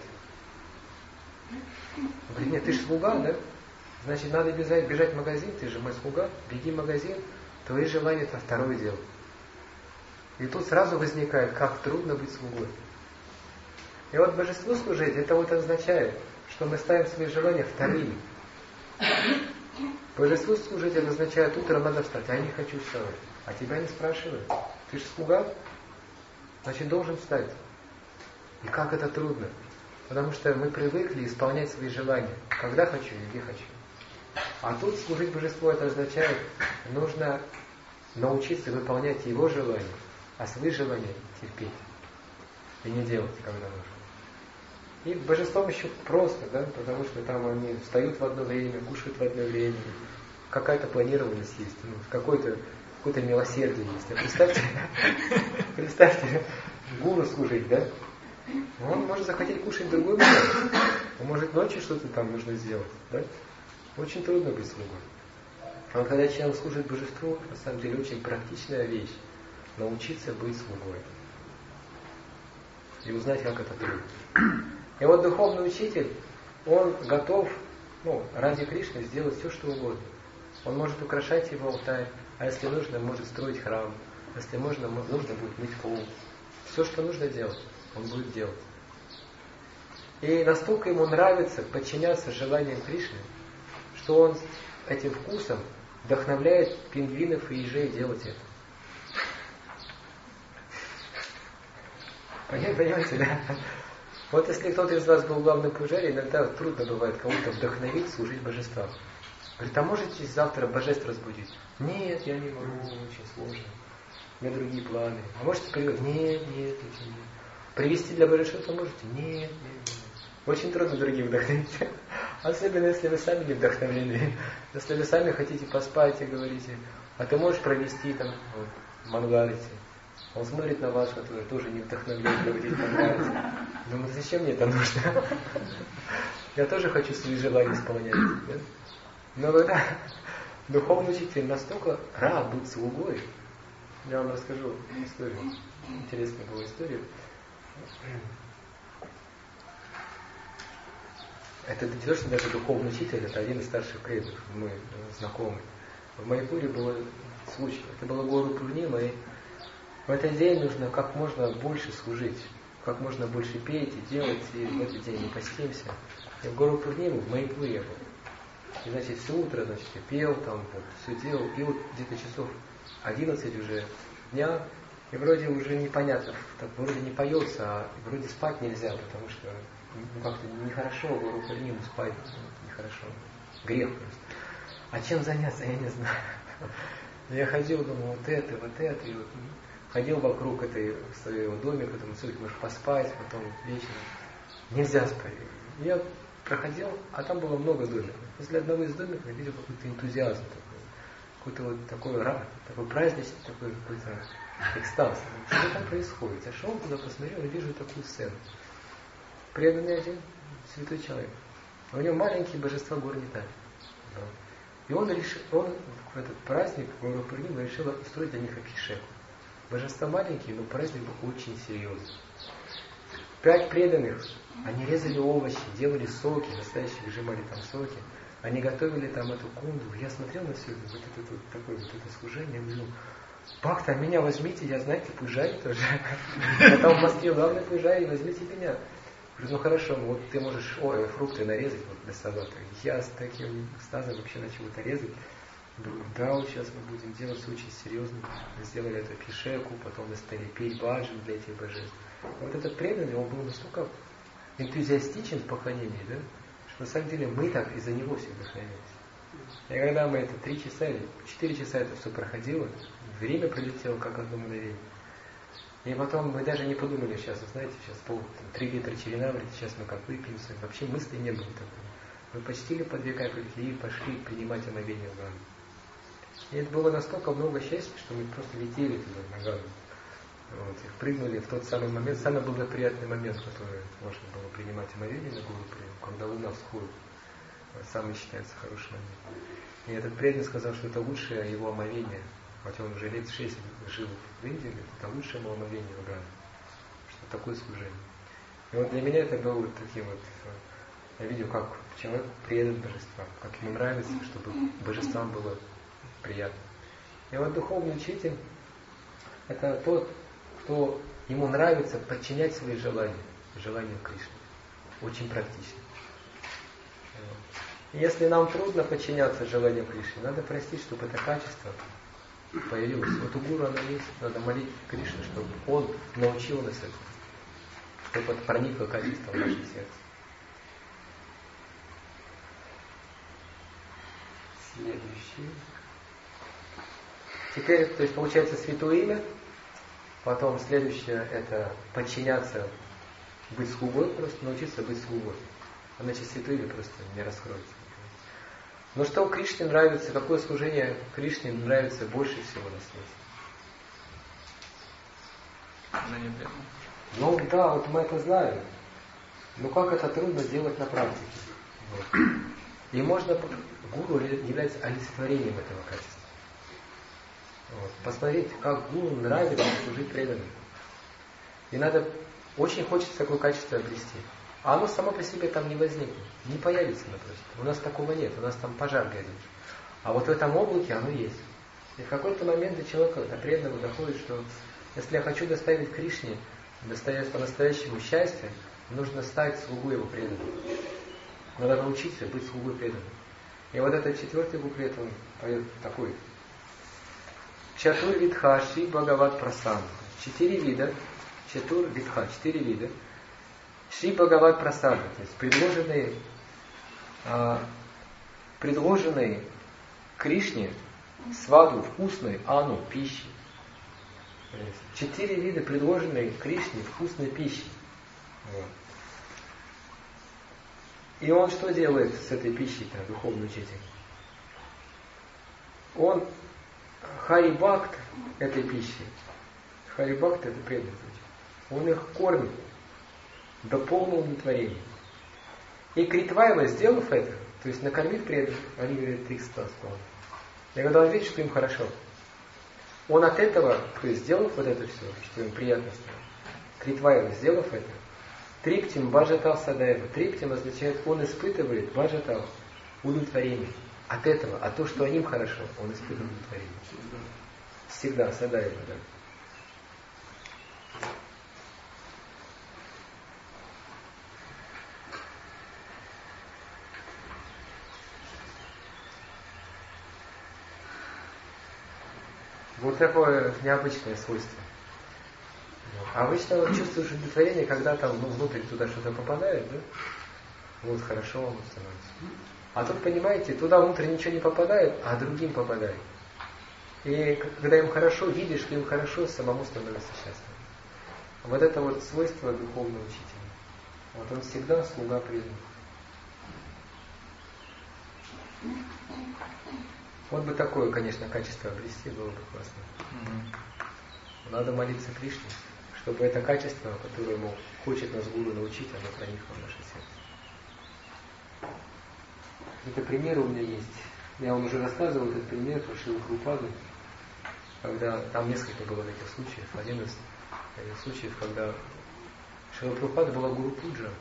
Он говорит, нет, ты же слуга, да? Значит, надо бежать в магазин, ты же мой слуга, беги в магазин, твои желания это второе дело. И тут сразу возникает, как трудно быть слугой. И вот божеству служить, это вот означает, что мы ставим свои желания вторыми. Божеству служить, это означает, утром надо встать, а я не хочу вставать. А тебя не спрашивают. Ты же слуга, значит, должен встать. И как это трудно. Потому что мы привыкли исполнять свои желания. Когда хочу и где хочу. А тут служить божеству, это означает, нужно научиться выполнять его желания, а свои желания терпеть. И не делать, когда нужно. И божеством еще просто, да, потому что там они встают в одно время, кушают в одно время, какая-то планированность есть, какое-то милосердие есть. Представьте, гуру служить, да? Он может захотеть кушать в другой момент. Он может ночью что-то там нужно сделать, да? Очень трудно быть слугой. А когда человек служит божеству, на самом деле очень практичная вещь. Научиться быть слугой. И узнать, как это трудно. И вот духовный учитель, он готов, ради Кришны сделать все, что угодно. Он может украшать его алтарь, а если нужно, может строить храм. Если нужно будет мыть пол. Все, что нужно делать, он будет делать. И настолько ему нравится подчиняться желаниям Кришны, что он этим вкусом вдохновляет пингвинов и ежей делать это. Понимаете, да? Вот если кто-то из вас был главным пужари, иногда трудно бывает кого-то вдохновить служить божествам. Говорит, а можете завтра божеств разбудить? Нет, я не могу, очень сложно. У меня другие планы. А можете привести? Нет, нет. Привести для божества можете? Нет. Очень трудно других вдохновить. Особенно, если вы сами не вдохновлены. Если вы сами хотите поспать и говорите, а ты можешь провести там мангалити. Он смотрит на вас, который тоже не вдохновлен проводить мангалити. Думает, зачем мне это нужно? Я тоже хочу свои желания исполнять. Да? Но когда духовный учитель настолько рад быть слугой, я вам расскажу историю. Интересная была история. Это не то, что даже духовный учитель, это один из старших преданных, мы знакомы. В Майпуре был случай. Это было Гуру Пурнима, и в этот день нужно как можно больше служить, как можно больше петь и делать, и в этот день не постимся. И в Гуру Пурниму в Майпуре я был. И, значит, все утро, значит, я пел, там, вот, все делал, и вот где-то часов 11 уже дня, и вроде уже непонятно, так вроде не поется, а вроде спать нельзя, потому что как-то нехорошо Гуру Пурниму спать, нехорошо, грех просто. А чем заняться, я не знаю. Я ходил, думал, вот это, и вот ходил вокруг своего домика, думал, все-таки можешь поспать, потом вечером. Нельзя спать. Я проходил, а там было много домиков. После одного из домиков я видел какой-то энтузиазм такой, какой-то вот такой праздничный, такой какой-то экстаз. Что там происходит? Я шел туда, посмотрел и вижу такую сцену. Преданный один святой человек. У него маленькие божества Гурнитари. И он в этот праздник Гуру Пурнима решил устроить для них абхишеку. Божества маленькие, но праздник был очень серьезный. 5 преданных, они резали овощи, делали соки, настоящие выжимали там соки. Они готовили там эту кунду. Я смотрел на все это служение, я говорю, Бхакта, меня возьмите, я, знаете, пужари тоже. Я там в Москве главный пужари, возьмите меня. Говорю, ну хорошо, вот ты можешь фрукты нарезать вот для салата. Я с таким экстазом вообще начал это резать. Думаю, да, вот сейчас мы будем делать очень серьезно. Мы сделали эту пишеку, потом мы стали петь баджан для этих божеств. Вот этот преданный, он был настолько энтузиастичен в поклонении, да, что на самом деле мы так из-за него все вдохновились. И когда мы это 3 часа или 4 часа это все проходило, время пролетело как одно мгновение. И потом мы даже не подумали сейчас, вы знаете, сейчас 3 литра черенаврити, сейчас мы как выпьемся. Вообще мысли не было такого. Мы почтили по 2 капельки и пошли принимать омовение в Ганну. И это было настолько много счастья, что мы просто летели туда, на Ганну. Вот, и прыгнули в тот самый момент, самый благоприятный момент, который можно было принимать омовение на Гуру Пурниму, когда луна всходит. Самый считается хороший момент. И этот преданный сказал, что это лучшее его омовение. Хотя он уже лет 6 жил в Индии, это лучшее его омовение в Ганну. Что такое служение. И вот для меня это было вот таким вот. Я видел, как человек предан божествам, как ему нравится, чтобы божествам было приятно. И вот духовный учитель – это тот, кто ему нравится подчинять свои желания Кришне. Очень практично. И если нам трудно подчиняться желаниям Кришне, надо простить, чтобы это качество появилось. Вот у гуру оно есть, надо молить Кришне, чтобы он научил нас этому, чтобы это проникло качество в наше сердце. Следующий. Теперь, то есть получается святое имя, потом следующее это подчиняться, быть слугой, просто научиться быть слугой. Иначе святое имя просто не раскроется. Но что Кришне нравится, какое служение Кришне нравится больше всего на свете? Она не бедна. Ну да, вот мы это знаем. Но как это трудно делать на практике. Вот. И можно, гуру является олицетворением этого качества. Вот. Посмотреть, как гуру нравится служить преданным. И надо, очень хочется такое качество обрести. А оно само по себе там не возникнет, не появится напротив. У нас такого нет, у нас там пожар горит. А вот в этом облаке оно есть. И в какой-то момент до человека, до преданного доходит, что если я хочу доставить Кришне, доставить по-настоящему счастье, нужно стать слугой его преданным. Надо научиться быть слугой преданным. И вот этот 4-й куплет, он поет такой. Чатур Витха Шри Бхагават Прасан. 4 вида. Чатур Витха, 4 вида. Шри Бхагават Прасада, то есть предложенные Кришне сваду, вкусной ану, пищи. 4 вида предложенной Кришне вкусной пищи. Вот. И он что делает с этой пищей-то, духовный учитель? Он харибакт этой пищи. Харибакт это преданный. Он их кормит до полного удовлетворения. И Критвайва, сделав это, то есть накормит преданных, они говорят, ты экстаз полный. И когда он видит, что им хорошо, он от этого, то есть сделав вот это все, что им приятно стало, Критвайва, сделав это, триптим баджатав садаева. Триптим означает, он испытывает баджатав, удовлетворение. От этого, от того, что им хорошо, он испытывает удовлетворение. Всегда, садаева, да. Вот такое необычное свойство. А обычно вот чувствуешь удовлетворение, когда там внутрь туда что-то попадает, да? Вот хорошо вам становится. А тут, понимаете, туда внутрь ничего не попадает, а другим попадает. И когда им хорошо, видишь, что им хорошо, самому становится счастливым. Вот это вот свойство духовного учителя. Вот он всегда слуга преданных. Вот бы такое, конечно, качество обрести, было бы классно. Надо молиться Кришне, чтобы это качество, которое ему хочет нас гуру научить, оно проникло в наше сердце. Это пример у меня есть. Я вам уже рассказывал этот пример про Шрилу Прабхупаду, когда там несколько было таких случаев. Один из случаев, когда Шрила Прабхупада была гуру пуджа,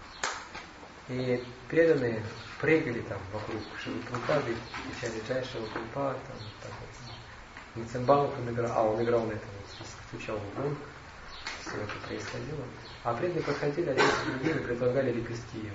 и преданные прыгали там вокруг Шрилы Прабхупады, кричали «Джай Шрила Прабхупада», там так вот. На цимбалах он играл, он играл на этом, стучал в гонг, все это происходило. А преданные подходили один с другим и предлагали лепестки ему.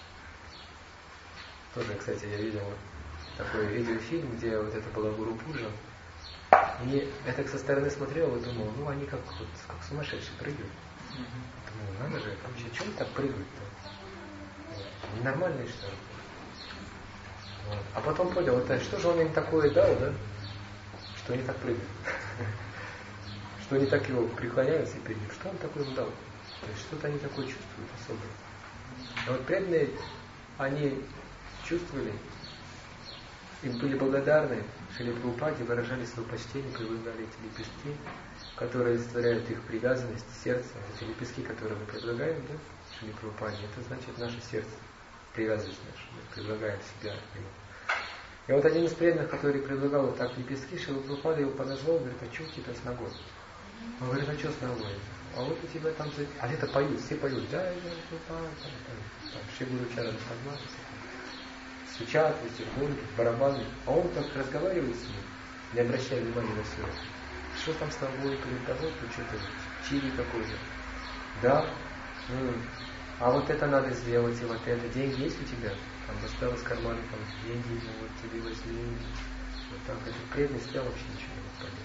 Тоже, кстати, я видел такой видеофильм, где вот это была гуру пуджа. И я так со стороны смотрел и думал, ну они как сумасшедшие прыгают. Думаю, надо же, вообще, что они так прыгают-то? Ненормальные, что ли? Вот. А потом понял, вот, что же он им такое дал, да? Что они так прыгают. Что они так его преклоняются перед ним. Что он такое им дал? То есть что-то они такое чувствуют особое. А вот преданные, они чувствовали, им были благодарны Шриле Прабхупаде, выражали свое почтение, предлагали эти лепестки, которые олицетворяют их привязанность, сердце. Эти лепестки, которые мы предлагаем, да, Шриле Прабхупаде, это значит наше сердце, привязанность наша. Мы предлагаем себя ему. И вот один из преданных, который предлагал вот так лепестки, Шрила Прабхупада его подозвал, говорит, а что у тебя с ногой? Он говорит, а что с ногой? А вот у тебя там... А это поют, все поют. Да, Шри Гуру Чарана Падма, стучат, эти гонги, барабаны. А он так разговаривает с ним, не обращая внимания на все. Что там с ногой, перед тобой, тут что-то, чили какой-то. Да, а вот это надо сделать, и вот это. Деньги есть у тебя? Там достал из кармана там, деньги, ну вот тебе возьми. Вот так. Этот преданный стоял, вообще ничего не мог понять.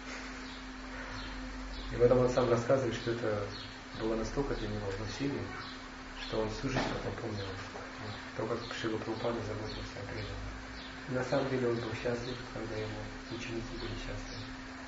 И потом он сам рассказывает, что это было настолько для него насилие, что он всю жизнь потом помнил то, как Шрила Прабхупада заботился о преданных. И на самом деле он был счастлив, когда его ученики были счастливы.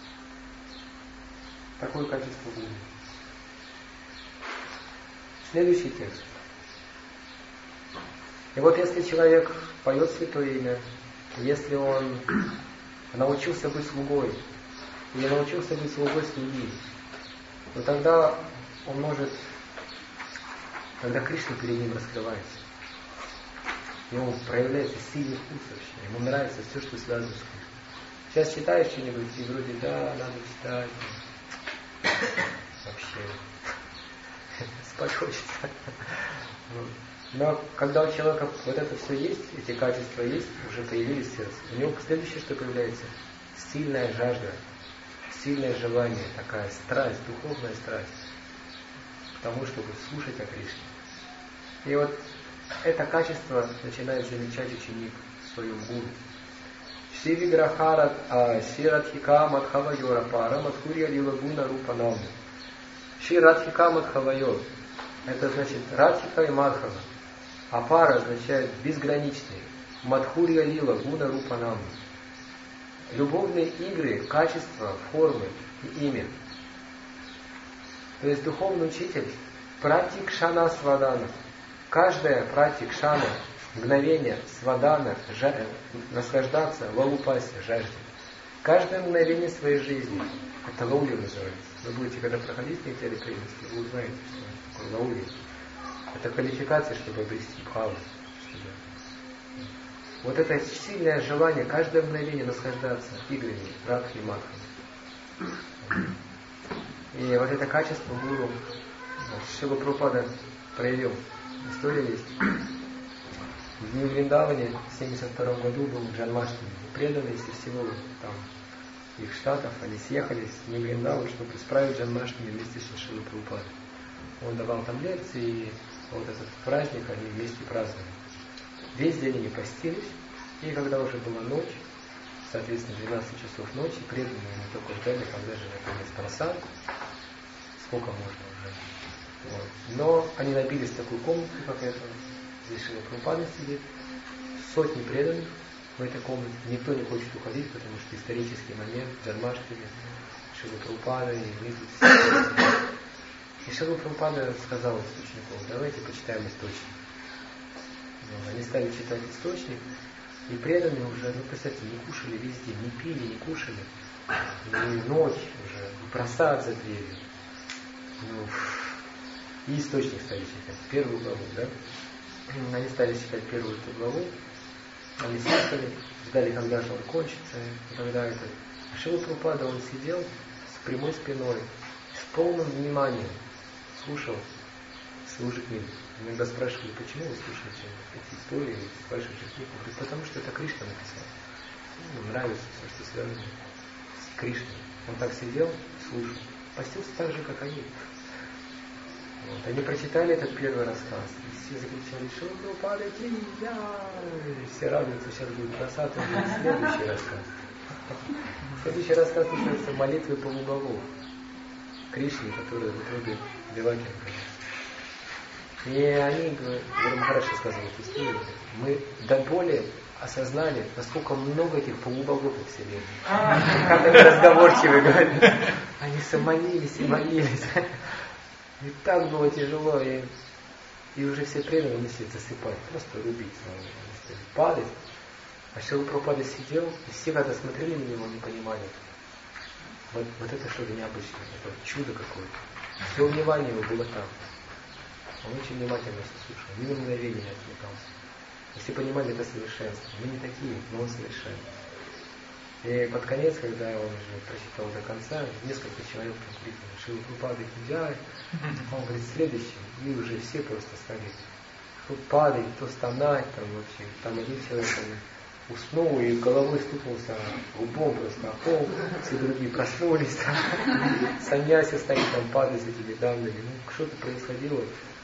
Такое качество было. Следующий текст. И вот если человек поет святое имя, если он научился быть слугой, или научился быть слугой слуги, то тогда он может, тогда Кришна перед ним раскрывается. Ему проявляется сильный вкус вообще, ему нравится все, что связано с Кришной. Сейчас читаешь что-нибудь, и вроде, да, надо читать, вообще, спать хочется. Но когда у человека вот это все есть, эти качества есть, уже появились в сердце, у него следующее, что появляется, сильная жажда, сильное желание, такая страсть, духовная страсть к тому, чтобы слушать о Кришне. И вот это качество начинает замечать ученик в своем гуру. Шри Виграхарат Шри Радхика Мадхавайора Пара Мадхурья Лилагуна Рупанаму. Шри Радхика Мадхавайор. Это значит Радхика и Мадхава. А пара означает безграничный. Мадхурья Лила Гуна Рупанаму. Любовные игры, качества, формы и имя. То есть духовный учитель пратик шана свадана. Каждая пратик шана, мгновение свадана, наслаждаться, лаупаси, жажде. Каждое мгновение своей жизни. Это лаули называется. Вы будете, когда проходить неделю преданности, вы узнаете, что такое лаули. Это квалификация, чтобы обрести бхаву. Вот это сильное желание каждое мгновение наслаждаться играми, радхи и мадхами. И вот это качество гуру Шрила Прабхупада проявил. История есть. В дни Вриндаване в 1972 году был Джанмаштами. Преданные из всего там их штатов, они съехались в дни Вриндавы, чтобы справить Джанмаштами вместе с Шрилой Прабхупадой. Он давал там лекции, и вот этот праздник они вместе праздновали. Весь день они постились, и когда уже была ночь, соответственно 12 часов ночи, преданные они только ждали, когда же наконец просад, сколько можно уже. Вот. Но они набились в такую комнату, как это, здесь Шрила Прабхупада сидит, сотни преданных в этой комнате, никто не хочет уходить, потому что исторический момент, Джанмаштами, Шрила Прабхупада, и мы тут все. И Шрила Прабхупада сказал ученикам, давайте почитаем источник. Они стали читать источник, и преданные уже, представьте, не кушали весь день, не пили, не кушали, и ночь уже, и просад за дверью. И источник стали читать, первую главу, да? Они стали читать первую главу, они слушали, ждали, когда же он кончится, и когда это... А Шрила Прабхупада, он сидел с прямой спиной, с полным вниманием, слушал свою книгу. Иногда спрашивали, почему вы слушаете эти истории, спрашиваете книгу. Говорит, потому что это Кришна написал. Ему нравится все, что связано с Кришной. Он так сидел, слушал. Постился так же, как они. Вот. Они прочитали этот первый рассказ. И все закричали, Шрила Прабхупада, все радуются, сейчас будет просад, он будет следующий рассказ. Следующий рассказ называется «Молитвы полубогов» Кришне, который в итоге Деваки. И они, Гуру Махарадж рассказывал эту историю, мы до боли осознали, насколько много этих полубогов в Вселенной. Как они разговорчивые, говорят. Они все молились и молились. И так было тяжело, и уже все преданные начали засыпать, просто рубить, падать. А Шрила Прабхупада сидел, и все, когда смотрели на него, не понимали. Вот это что-то необычное, это чудо какое-то. Все внимание его было там. Он очень внимательно все слушал, ни на мгновение не отвлекался. И все понимали, это совершенство. Мы не такие, но он совершенен. И под конец, когда он уже прочитал до конца, несколько человек там крикнули, Шрила Прабхупада Киджай. Он говорит, следующий. И уже все просто стали то падать, то стонать, там вообще. Там один человек уснул и головой стукнулся лбом просто о пол, все другие проснулись, саньяси стали там падать с этими данными. Что-то происходило.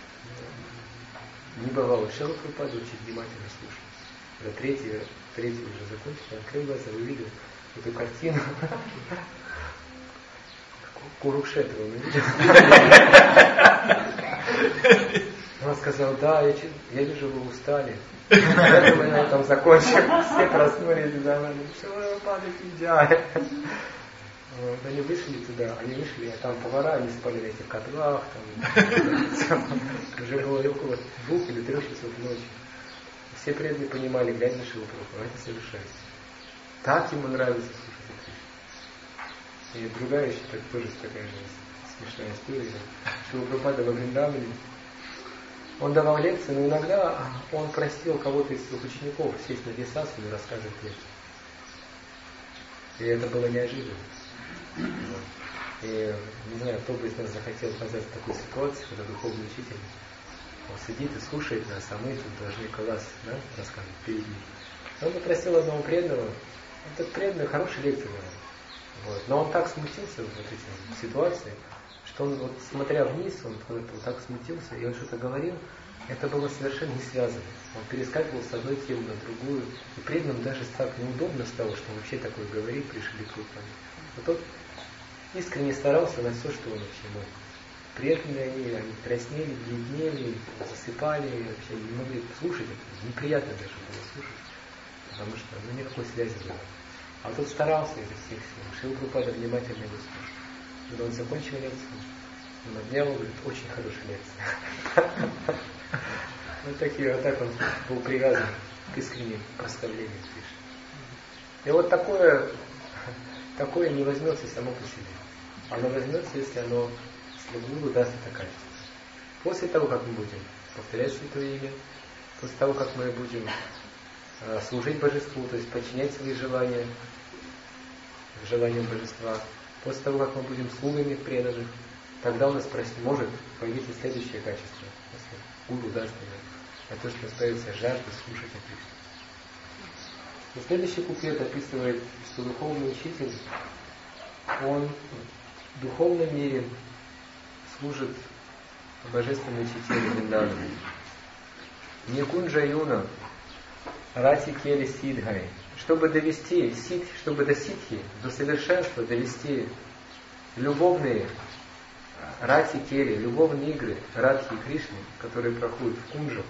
Не бывало. Шрила Прабхупада очень внимательно слушал. Когда третий уже закончил, открыл глаза, увидел эту картину. Курукшетру он увидел. Он сказал, да, я вижу, вы устали. Поэтому я там закончил. Все проснулись и говорили, Шрила Прабхупада Киджай. Вот, они вышли туда, а там повара, они спали в этих котлах, там, уже было около 2 или 3 часов ночи. все преданные понимали, глядя на Шрилу Прабхупаду, это совершенство. Так ему нравится слушать Кришну. И другая еще тоже такая же смешная история. Шрила Прабхупада во Вриндаване, он давал лекции, но иногда он просил кого-то из своих учеников сесть на висасану и рассказывать лекцию. И это было неожиданно. И не знаю, кто бы из нас захотел оказаться в такой ситуации, когда духовный учитель он сидит и слушает нас, а мы тут должны класс, да, рассказывать перед ним. Он попросил одного преданного, этот преданный хороший лекцию давал. Вот. Но он так смутился в этой ситуации, что он, вот, смотря вниз, он так смутился, и он что-то говорил, это было совершенно не связано. Он перескакивал с одной темы на другую, и преданным даже так неудобно стало, что он вообще такое говорит, пришли к рукам. Но тот искренне старался на все, что он вообще мог. Преданные они краснели, бледнели, засыпали, вообще не могли слушать это. Неприятно даже было слушать, потому что никакой связи не было. А тот старался изо всех сил. Шрила Прабхупада внимательно его слушал. Когда он закончил лекцию, он обнял и говорит, очень хорошая лекция. Вот так он был привязан к искренним прославлению Кришны. И вот такое не возьмется само по себе. Оно возьмется, если оно Гуру даст это качество. После того, как мы будем повторять Святое Имя, после того, как мы будем служить Божеству, то есть подчинять свои желания желаниям Божества, после того, как мы будем слугами преданных, тогда у нас может появиться следующее качество, если Гуру даст нам, это то, что остается жажда слушать о Кришне. И следующий куплет описывает, что духовный учитель, он в духовном мире служит божественной чите Вриндавана. Никунджа юна рати кели сидхай. Чтобы довести до ситхи, до совершенства, довести любовные рати кели, любовные игры Радхи и Кришны, которые проходят в кунджах.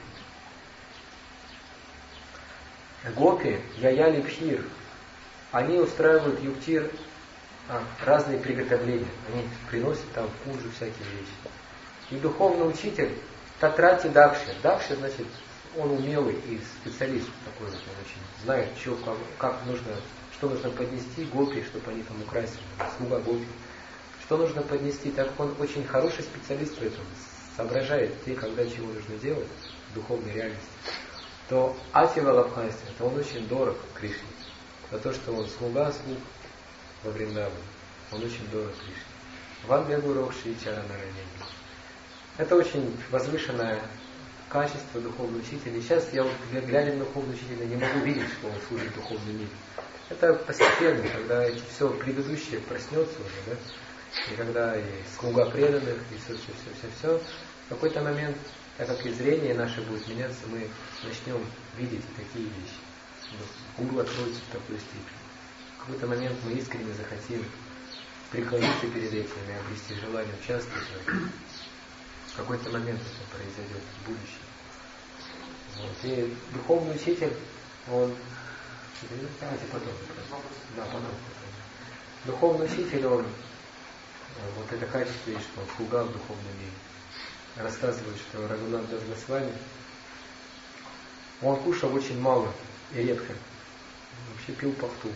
Гопи, Яяли, Пхир, они устраивают юктир, разные приготовления. Они приносят там в кунджу всякие вещи. И духовный учитель Татрати Дакши. Дакши, значит, он умелый и специалист такой вот, он очень знает, как нужно, что нужно поднести гопи, чтобы они там украсили, слуга гопи. Что нужно поднести, так как он очень хороший специалист в этом, соображает, где, когда, чего нужно делать в духовной реальности, то Атива Лабхасти, это он очень дорог Кришне. За то, что он слуг во Вриндаване, он очень дорог Кришне. Вандягу Рокши и Чаранаранени. Это очень возвышенное качество духовного учителя. И сейчас я, глядя на духовного учителя, не могу видеть, что он служит духовный мир. Это постепенно, когда все предыдущее проснется уже, да? И когда и слуга преданных, и все, в какой-то момент, так как и зрение наше будет меняться, мы начнем видеть и такие вещи. Гуру откроется в такую степень. В какой-то момент мы искренне захотим преклониться перед этим и обрести желание участвовать в этом. В какой-то момент это произойдет в будущем. Вот. И духовный учитель, он... Давайте потом. Да, потом. Духовный учитель, он... Вот это качество есть, что он слуга в духовном мире. Рассказывает, что Рагунат Дас Госвами, он кушал очень мало и редко. Он вообще пил пахту.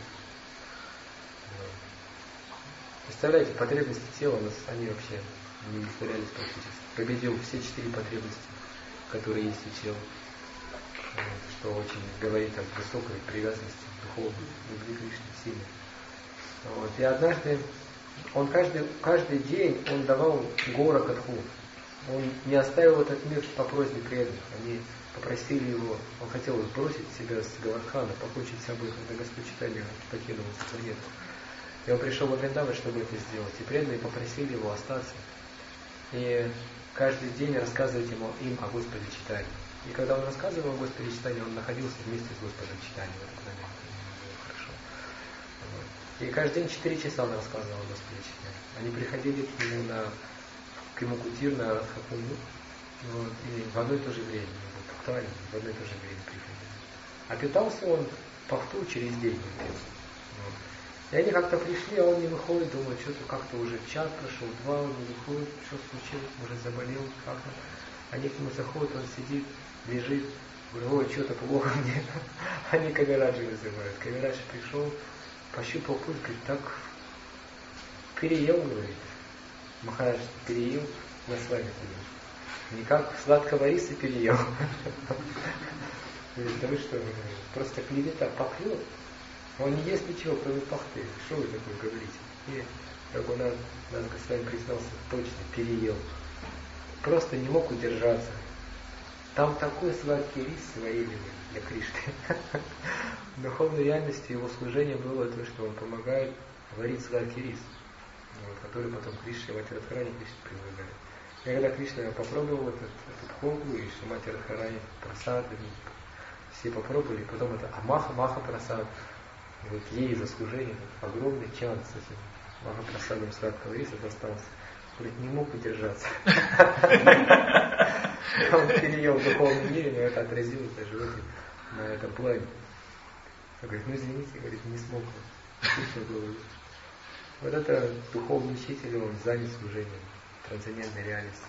Представляете, потребности тела, они вообще не удовлетворялись практически. Победил все 4 потребности, которые есть у тела. Что очень говорит о высокой привязанности духовной, любви Кришны сильной. Вот. И однажды он каждый день он давал гора катху. Он не оставил этот мир по просьбе преданных. Они попросили его, он хотел сбросить себя с Говардхана, покончить с собой, когда Господь Чайтанья покинул эту планету. И он пришел во Вриндаван, чтобы это сделать. И преданные попросили его остаться. И каждый день рассказывать им о Господе Чайтанье. И когда он рассказывал о Господе Чайтанье, он находился вместе с Господом Чайтаньем в этот момент. Хорошо. Вот. И каждый день 4 часа он рассказывал о Господе Чайтанье. Они приходили к ему кутир на Радхакунду. Вот, и в одно и то же время. Актуально, в одно и то же время приходили. А питался он пахту через день. Вот. И они как-то пришли, а он не выходит, думает, что-то как-то уже час прошел, 2, он не выходит, что случилось, может заболел как-то. Они к нему заходят, он сидит, лежит, Говорю, ой, что-то плохо мне. Они Кавираджи вызывают. Кавирадж пришел, пощупал пульс, говорит, так переел, говорит. Махарадж переел, на с вами ходил. Никак сладкого риса переел. Говорит, да вы что, просто клевета, поклеп. Он не ест ничего, кроме пахты. Что вы такое говорите? И как он нас с вами признался, точно переел. Просто не мог удержаться. Там такой сладкий рис сварили для Кришны. В духовной реальности его служение было то, что он помогает варить сладкий рис, который потом Кришне, Шримати Радхарани Кришне предлагает. И когда Кришна попробовал эту бхогу, и Шримати Радхарани прасад, все попробовали, потом это Маха прасад, вот ей за служение огромный чан с этим Маха прасадом сладкого риса достался. Говорит, не мог удержаться. Он переел в духовном мире, но это отразилось даже на этом плане. Он говорит, ну извините, говорит, не смог. Вот это духовный учитель, он занят служением трансцендентной реальности.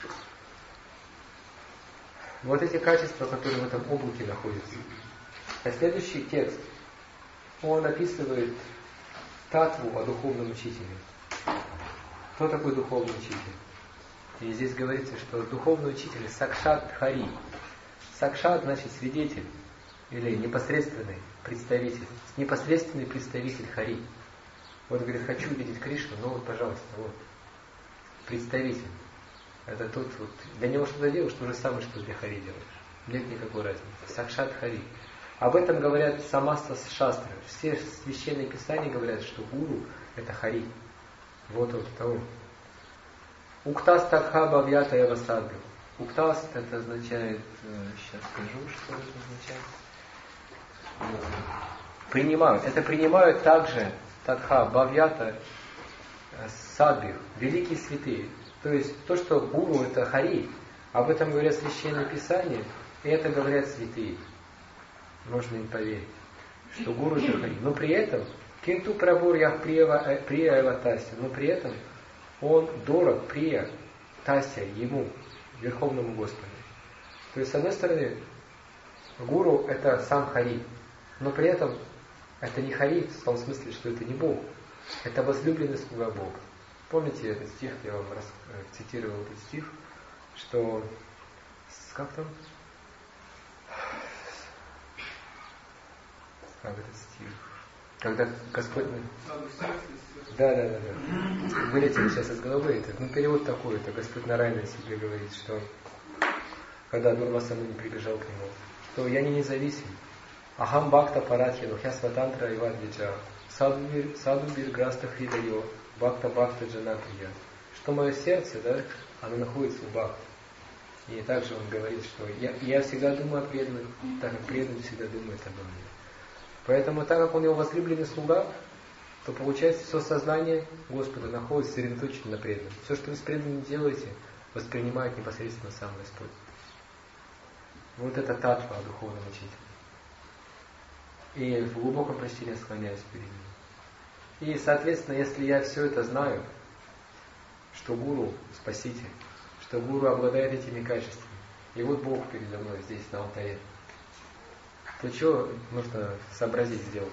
Вот эти качества, которые в этом облаке находятся. А следующий текст, он описывает татву о духовном учителе. Кто такой духовный учитель? И здесь говорится, что духовный учитель Сакшат Хари. Сакшат значит свидетель или непосредственный представитель. Непосредственный представитель Хари. Вот говорит, хочу увидеть Кришну, ну вот, пожалуйста, вот. Представитель. Это тот вот. Для него что-то делаешь, то же самое, что для Хари делаешь. Нет никакой разницы. Сакшат Хари. Об этом говорят самаста шастры. Все священные писания говорят, что гуру это Хари. Вот это он. Уктас такха бавьята эва садху. Уктас это означает, сейчас скажу, что это означает. Принимают. Это принимают также такха бавьята садху, великие святые. То есть то, что гуру это Хари, об этом говорят священные писания, и это говорят святые. Можно им поверить, что гуру это Хари. Но при этом Кинту Прабур Ях Прия Эва Тася, но при этом он дорог Прия Тася ему, Верховному Господу. То есть, с одной стороны, гуру это сам Хари, но при этом это не Хари в том смысле, что это не Бог, это возлюбленный слуга Бога. Помните этот стих, я вам цитировал этот стих, что как там? Как этот стих? Когда Господь... Да. Вылетел сейчас из головы. Ну, перевод такой. Это Господь Нарайна себе говорит, что когда Дурваса Муни прибежал к нему, что я не независим. Ахам бхакта паратхину, хя сватантра и вадвиджа, саду бирграста хридайо, бхакта джанаприя. Что мое сердце, да, оно находится у бхакта. И также он говорит, что я всегда думаю о преданных, так как преданный всегда думает обо мне. Поэтому, так как он его возлюбленный слуга, то получается все сознание Господа находится сосредоточено на преданном. Все, что вы с преданным делаете, воспринимает непосредственно сам Господь. Вот это татва о духовном учителе. И в глубоком почтении склоняюсь перед ним. И, соответственно, если я все это знаю, что гуру спаситель, что гуру обладает этими качествами, и вот Бог передо мной здесь на алтаре, то что нужно сообразить сделать?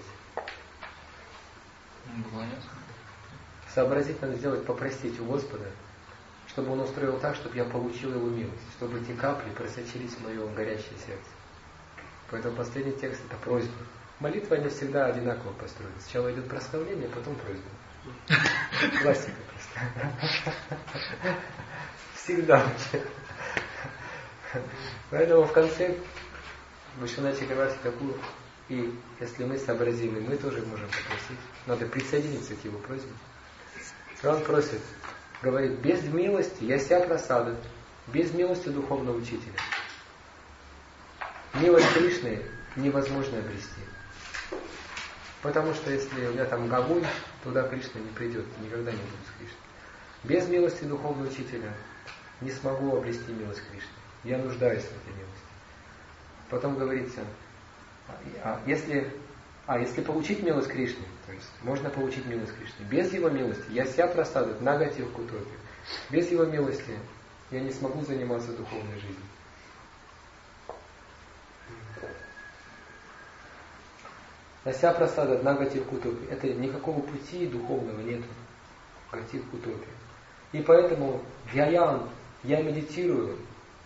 Сообразить надо сделать, попросить у Господа, чтобы Он устроил так, чтобы я получил Его милость, чтобы эти капли просочились в мое горячее сердце. Поэтому последний текст это просьба. Молитва не всегда одинаково построена. Сначала идет прославление, потом просьба. Классика просто. Всегда. Поэтому в конце Вишванати Гавати такую, и если мы сообразим, и мы тоже можем попросить, надо присоединиться к его просьбе. И он просит, говорит, без милости я ся просада, без милости духовного учителя. Милость Кришны невозможно обрести. Потому что если у меня там огонь, туда Кришна не придет, никогда не будет с Кришной. Без милости духовного учителя не смогу обрести милость Кришны. Я нуждаюсь в этой милости. Потом говорится, если получить милость Кришны, то есть можно получить милость Кришны, без его милости я ся просаду нагатив кутопи. Без его милости я не смогу заниматься духовной жизнью. Нася прасада одна гати кутопи. Это никакого пути духовного нету. Гати кутопи. И поэтому дьяян, я медитирую,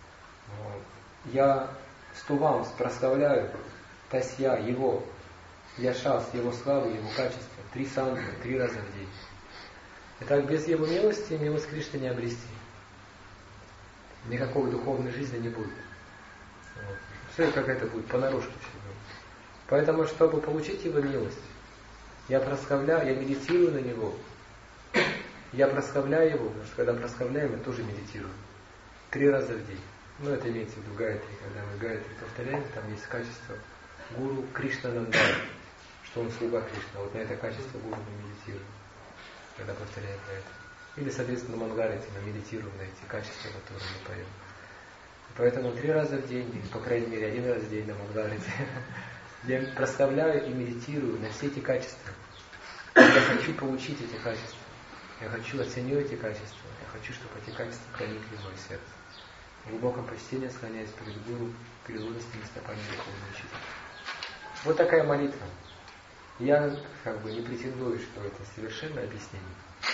я стувамс, прославляю тасья, его, яшас, его славу, его качество, 3 санты, 3 раза в день. Итак, без его милости милость Кришны не обрести. Никакой духовной жизни не будет. Все какая-то будет понарошке все будет. Поэтому, чтобы получить его милость, я прославляю, я медитирую на него. Я прославляю его, потому что когда прославляем, я тоже медитирую. 3 раза в день. Ну, это имеется в виду гайатри. Когда мы гайатри повторяем, там есть качество гуру Кришна Нандана, что он слуга Кришны. Вот на это качество гуру мы медитируем, когда повторяем гайатри. Или, соответственно, на мангарите мы медитируем на эти качества, которые мы поем. Поэтому 3 раза в день, или, по крайней мере, 1 раз в день на мангарите, я прославляю и медитирую на все эти качества. Я хочу получить эти качества. Я хочу оценить эти качества. Я хочу, чтобы эти качества проникли в мое сердце. В глубоком почтении склоняюсь перед гуру, перед лотосными стопами духовного учителя. Вот такая молитва. Я не претендую, что это совершенное объяснение.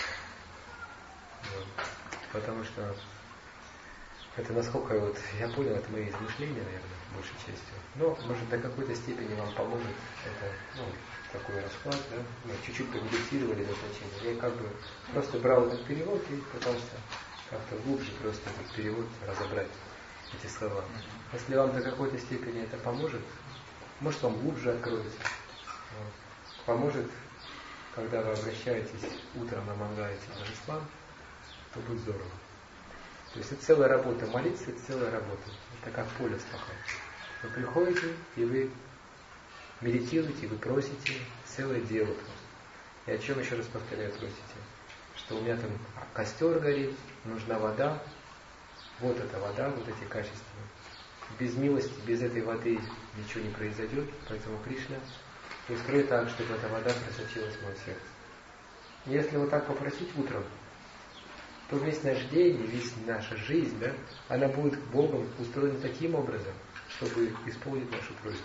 Вот. Потому что это, насколько я понял, это мои измышления, наверное, большей частью. Но, может, до какой-то степени вам поможет это, такой расклад, да? Мы чуть-чуть помедитировали до значения. Я просто брал этот перевод и пытался как-то глубже просто этот перевод разобрать, эти слова. Если вам до какой-то степени это поможет, может, вам глубже откроется. Вот. Поможет, когда вы обращаетесь утром на мангарите на ислам, то будет здорово. То есть это целая работа. Молиться — это целая работа. Это как поле спахать. Вы приходите, и вы медитируете, вы просите, целое дело просто. И о чем еще раз повторяю, просите? Что у меня там костер горит, нужна вода. Вот эта вода, вот эти качества. Без милости, без этой воды ничего не произойдет. Поэтому Кришна устроит так, чтобы эта вода просочилась в мое сердце. Если вот так попросить утром, то весь наш день, весь наша жизнь, да, она будет Богом устроена таким образом, чтобы исполнить нашу просьбу.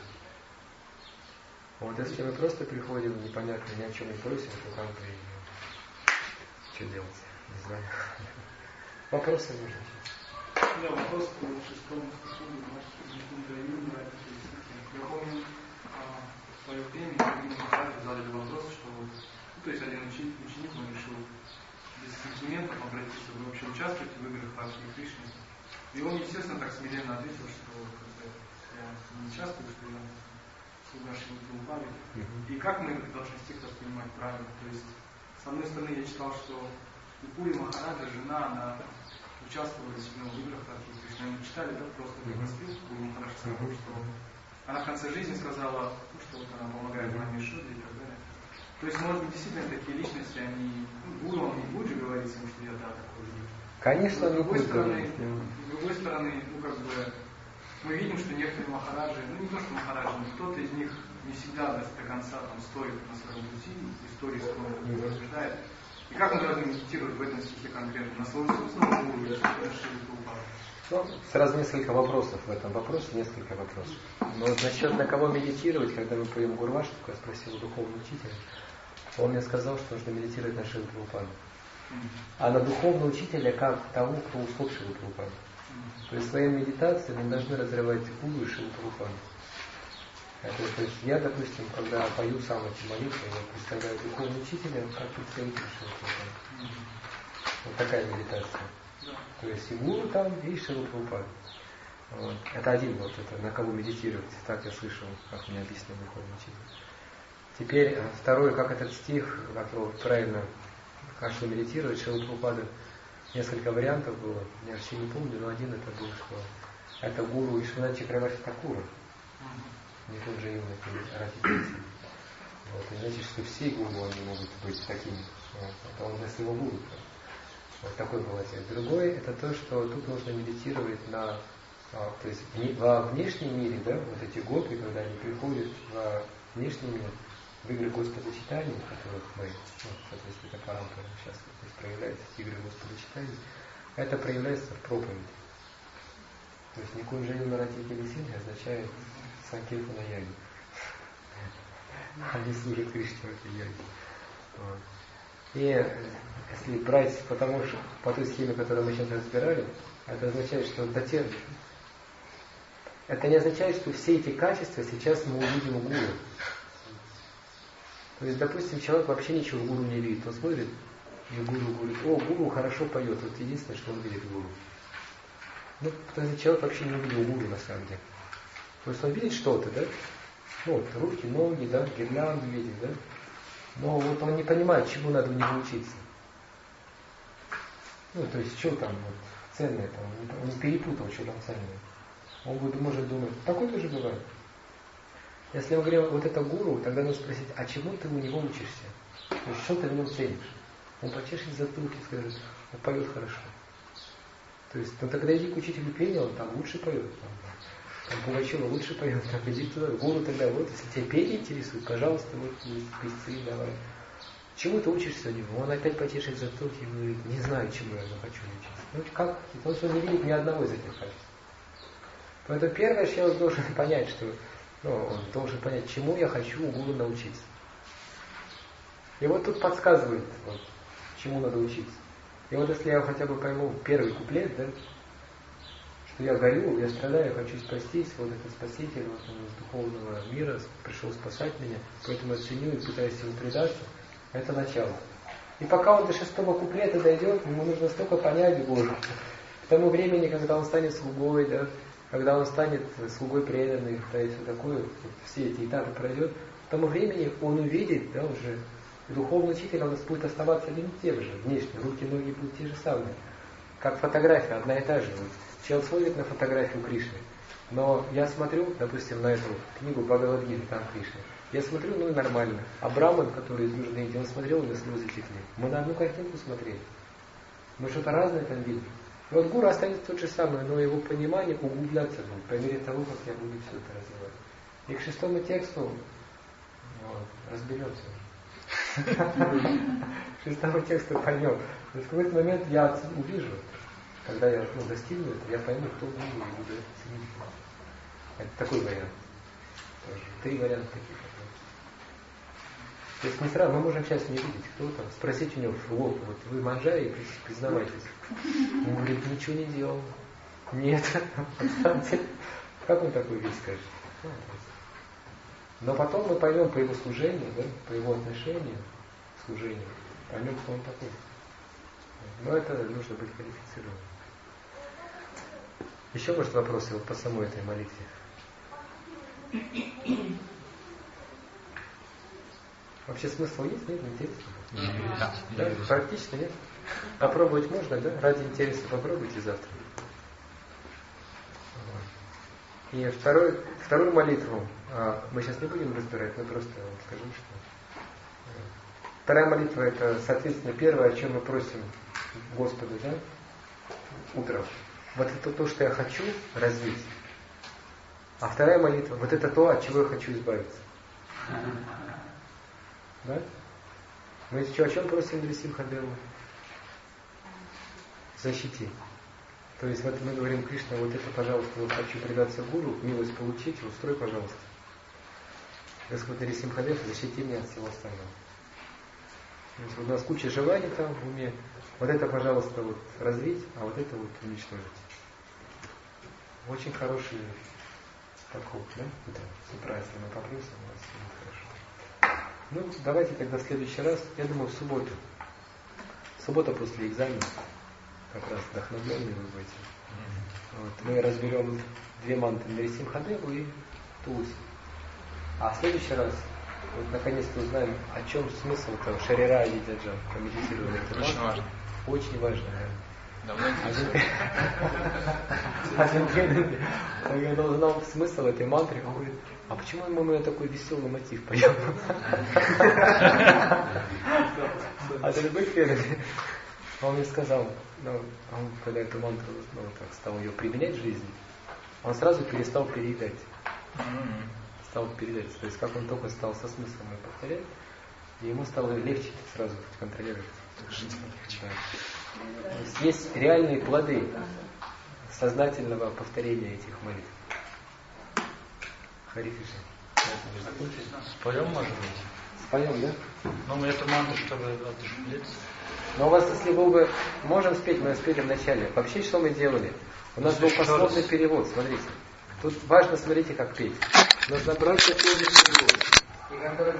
Вот если мы просто приходим, непонятно, ни о чем не просим, то что делать? Не знаю. Вопросы можно сейчас? Да, вопрос по 6-му стиху Мукунда Юнга. Я помню, в свое время мне задали вопрос, что то есть один ученик, он решил без сантиментов обратиться, вы вообще участвуете в играх Бхакти Кришны? И он, естественно, так смиренно ответил, что я не участвую, что я слуга Шримати Прабхупады. И как мы должны стих воспринимать правильно? То есть, с одной стороны, я читал, что у Пури Махараджа, жена, она участвовала в играх Бхакти Кришны. Мы читали, да, просто воспел, Пури Махарадж сказал, что она в конце жизни сказала, что вот она помогает маме Шуде и так далее. То есть, может быть, действительно такие личности, они, гуру, он не будет же говорить им, что я такой же. Конечно, с другой стороны, мы видим, что некоторые махараджи, не то что махараджи, но кто-то из них не всегда до конца стоит на своем пути, истории скромно утверждает. И как мы должны медитировать в этом стихе конкретно? На свою собственную гуру или на Шриву? Сразу несколько вопросов в этом вопросе, несколько вопросов. Но вот насчет на кого медитировать, когда мы поем Гурвашту, я спросил у духовного учителя, он мне сказал, что нужно медитировать на Шриву Прабхупаду. А на духовного учителя как того, кто услышал Шриву Прабхупаду. То есть в своей медитации мы должны разрывать гуру и Шриву Прабхупаду. То есть я, допустим, когда пою сам эти молитвы, я представляю духовного учителя как представитель Шриву Прабхупады. Вот такая медитация. То есть и гуру там, и Шрила Прабхупада. Вот. Это один это на кого медитировать. Так я слышал, как мне объяснил духовный учитель. Теперь второй, как этот стих, как его правильно, как что медитировать, Шрила Прабхупада, несколько вариантов было, я все не помню, но один это был, что это гуру Ишванат Чакраварти Такура, не тот же Юна Ратипити. Вот. И значит, что все гуру они могут быть такими. Вот. Это он для своего гуру. Вот такой был ответ. Другой это то, что тут нужно медитировать на, то есть во внешнем мире, да, вот эти гопи, когда они приходят во внешний мир, в игры Господа Читания, которых мы, соответственно, это парампара сейчас то есть проявляется игры Господа Читания, это проявляется в проповеди. То есть Никунджа Юна Ратипити Синха означает Санкиртана Яги. Они служат Кришне в этой йоге. Вот. И если брать по той схеме, которую мы сейчас разбирали, это означает, что это не означает, что все эти качества сейчас мы увидим в гуру. То есть, допустим, человек вообще ничего в гуру не видит. Он смотрит, и гуру говорит: о, гуру хорошо поет. Вот единственное, что он видит в гуру. Ну, потому что человек вообще не увидел гуру на самом деле. То есть он видит что-то, да? Ну, вот, руки, ноги, да, гирлянду видит, да? Но вот он не понимает, чему надо у него учиться. Ну, то есть, что там вот, ценное там, он не перепутал, что там ценное. Он может думать, такое тоже бывает. Если мы говорим, вот это гуру, тогда нужно спросить, а чему ты у него учишься? То есть, что ты в нем ценишь? Он почешет затылки и скажет, он поет хорошо. То есть, ну тогда иди к учителю пения, он там лучше поет. Там Пугачева лучше поет, так иди туда. Гуру тогда, вот, если тебя пение интересует, пожалуйста, вот есть песцы, давай. Чему ты учишься у него? Он опять почешет затылки и говорит, не знаю, чему я хочу учиться. Ну как? Потому что он не видит ни одного из этих качеств. Поэтому первое, что человек должен понять, что он должен понять, чему я хочу у гуру научиться. И вот тут подсказывает, вот, чему надо учиться. И вот если я хотя бы пойму первый куплет, да, что я горю, я страдаю, я хочу спастись, вот этот Спаситель вот, он из духовного мира пришел спасать меня, поэтому я ценю и пытаюсь ему предаться, это начало. И пока он до 6-го куплета дойдет, ему нужно столько понять Бога. К тому времени, когда он станет слугой, да, когда он станет слугой преданный, да, и все такое, вот, все эти этапы пройдет, к тому времени он увидит, да, уже духовный учитель, он будет оставаться одним и тем же, внешне, руки, ноги будут те же самые. Как фотография, одна и та же. Вот. Человек смотрит на фотографию Кришны, но я смотрю, допустим, на эту книгу Бхагавад-гиты, там Кришна. Я смотрю, ну и нормально. А Браман, который из Южной Индии, он смотрел, у него слезы текли. Мы на одну картинку смотрели. Мы что-то разное там видим. И вот гуру останется тот же самый, но его понимание углубляться будет, по мере того, как я буду все это развивать. И к 6-му тексту вот, разберемся. К 6-му тексту поймем. То есть в какой-то момент я увижу, когда я достигну это, я пойму, кто гуру, и буду это ценить. Это такой вариант. Тоже. 3 варианта таких. То есть не сразу, мы можем сейчас не видеть, кто там, спросить у него в лоб, вот вы манджари, признавайтесь. Он говорит, ничего не делал. Нет, отстаньте. Как он такую вещь скажет? Но потом мы поймем по его служению, да, по его отношению к служению, поймем, кто он такой. Но это нужно быть квалифицированным. Еще, может, вопросы вот по самой этой молитве? Вообще смысл есть? Нет? Интересно? Да? Практично нет? Попробовать можно, да? Ради интереса попробуйте завтра. И вторую молитву мы сейчас не будем разбирать, мы просто скажем, что вторая молитва это, соответственно, первое, о чем мы просим Господа, да? Утром. Вот это то, что я хочу развить. А вторая молитва, вот это то, от чего я хочу избавиться. Да? Мы еще о чем просим Нрисимхадеву? Защити. То есть вот мы говорим, Кришна, вот это, пожалуйста, вот хочу предаться гуру, милость получить, устрой, пожалуйста. Господь Нрисимхадев, защити меня от всего остального. То есть вот у нас куча желаний там в уме. Вот это, пожалуйста, вот развить, а вот это вот уничтожить. Очень хороший подход, да? Это с утра, если мы попросим, у нас будет хорошо. Ну, давайте тогда в следующий раз, я думаю, в субботу. Суббота после экзамена, как раз вдохновленный вы будете. Вот, мы разберем 2 мантры Нрисимхадеву и Тулси. А в следующий раз, вот наконец-то узнаем, о чем смысл там Шарира и Видяджа, помедитировали. Это очень важно. Очень важно, да. Давно Один преданный, когда узнал смысл этой мантры, он говорит, а почему мы такой веселый мотив поем? А другой преданный, он мне сказал, он когда эту мантру стал ее применять в жизни, он сразу перестал переедать. Стал передать. То есть как он только стал со смыслом ее повторять, и ему стало легче сразу контролировать. Да. Есть реальные плоды сознательного повторения этих молитв. Хари Кришна. Споем, может быть? Споем, да? Ну, мы эту мантру, чтобы отдушевиться. Но у вас, если был бы... Можем спеть, мы спели в начале. Вообще, что мы делали? У нас был пословный перевод, смотрите. Тут важно, смотрите, как петь. Нужно брать пословный перевод.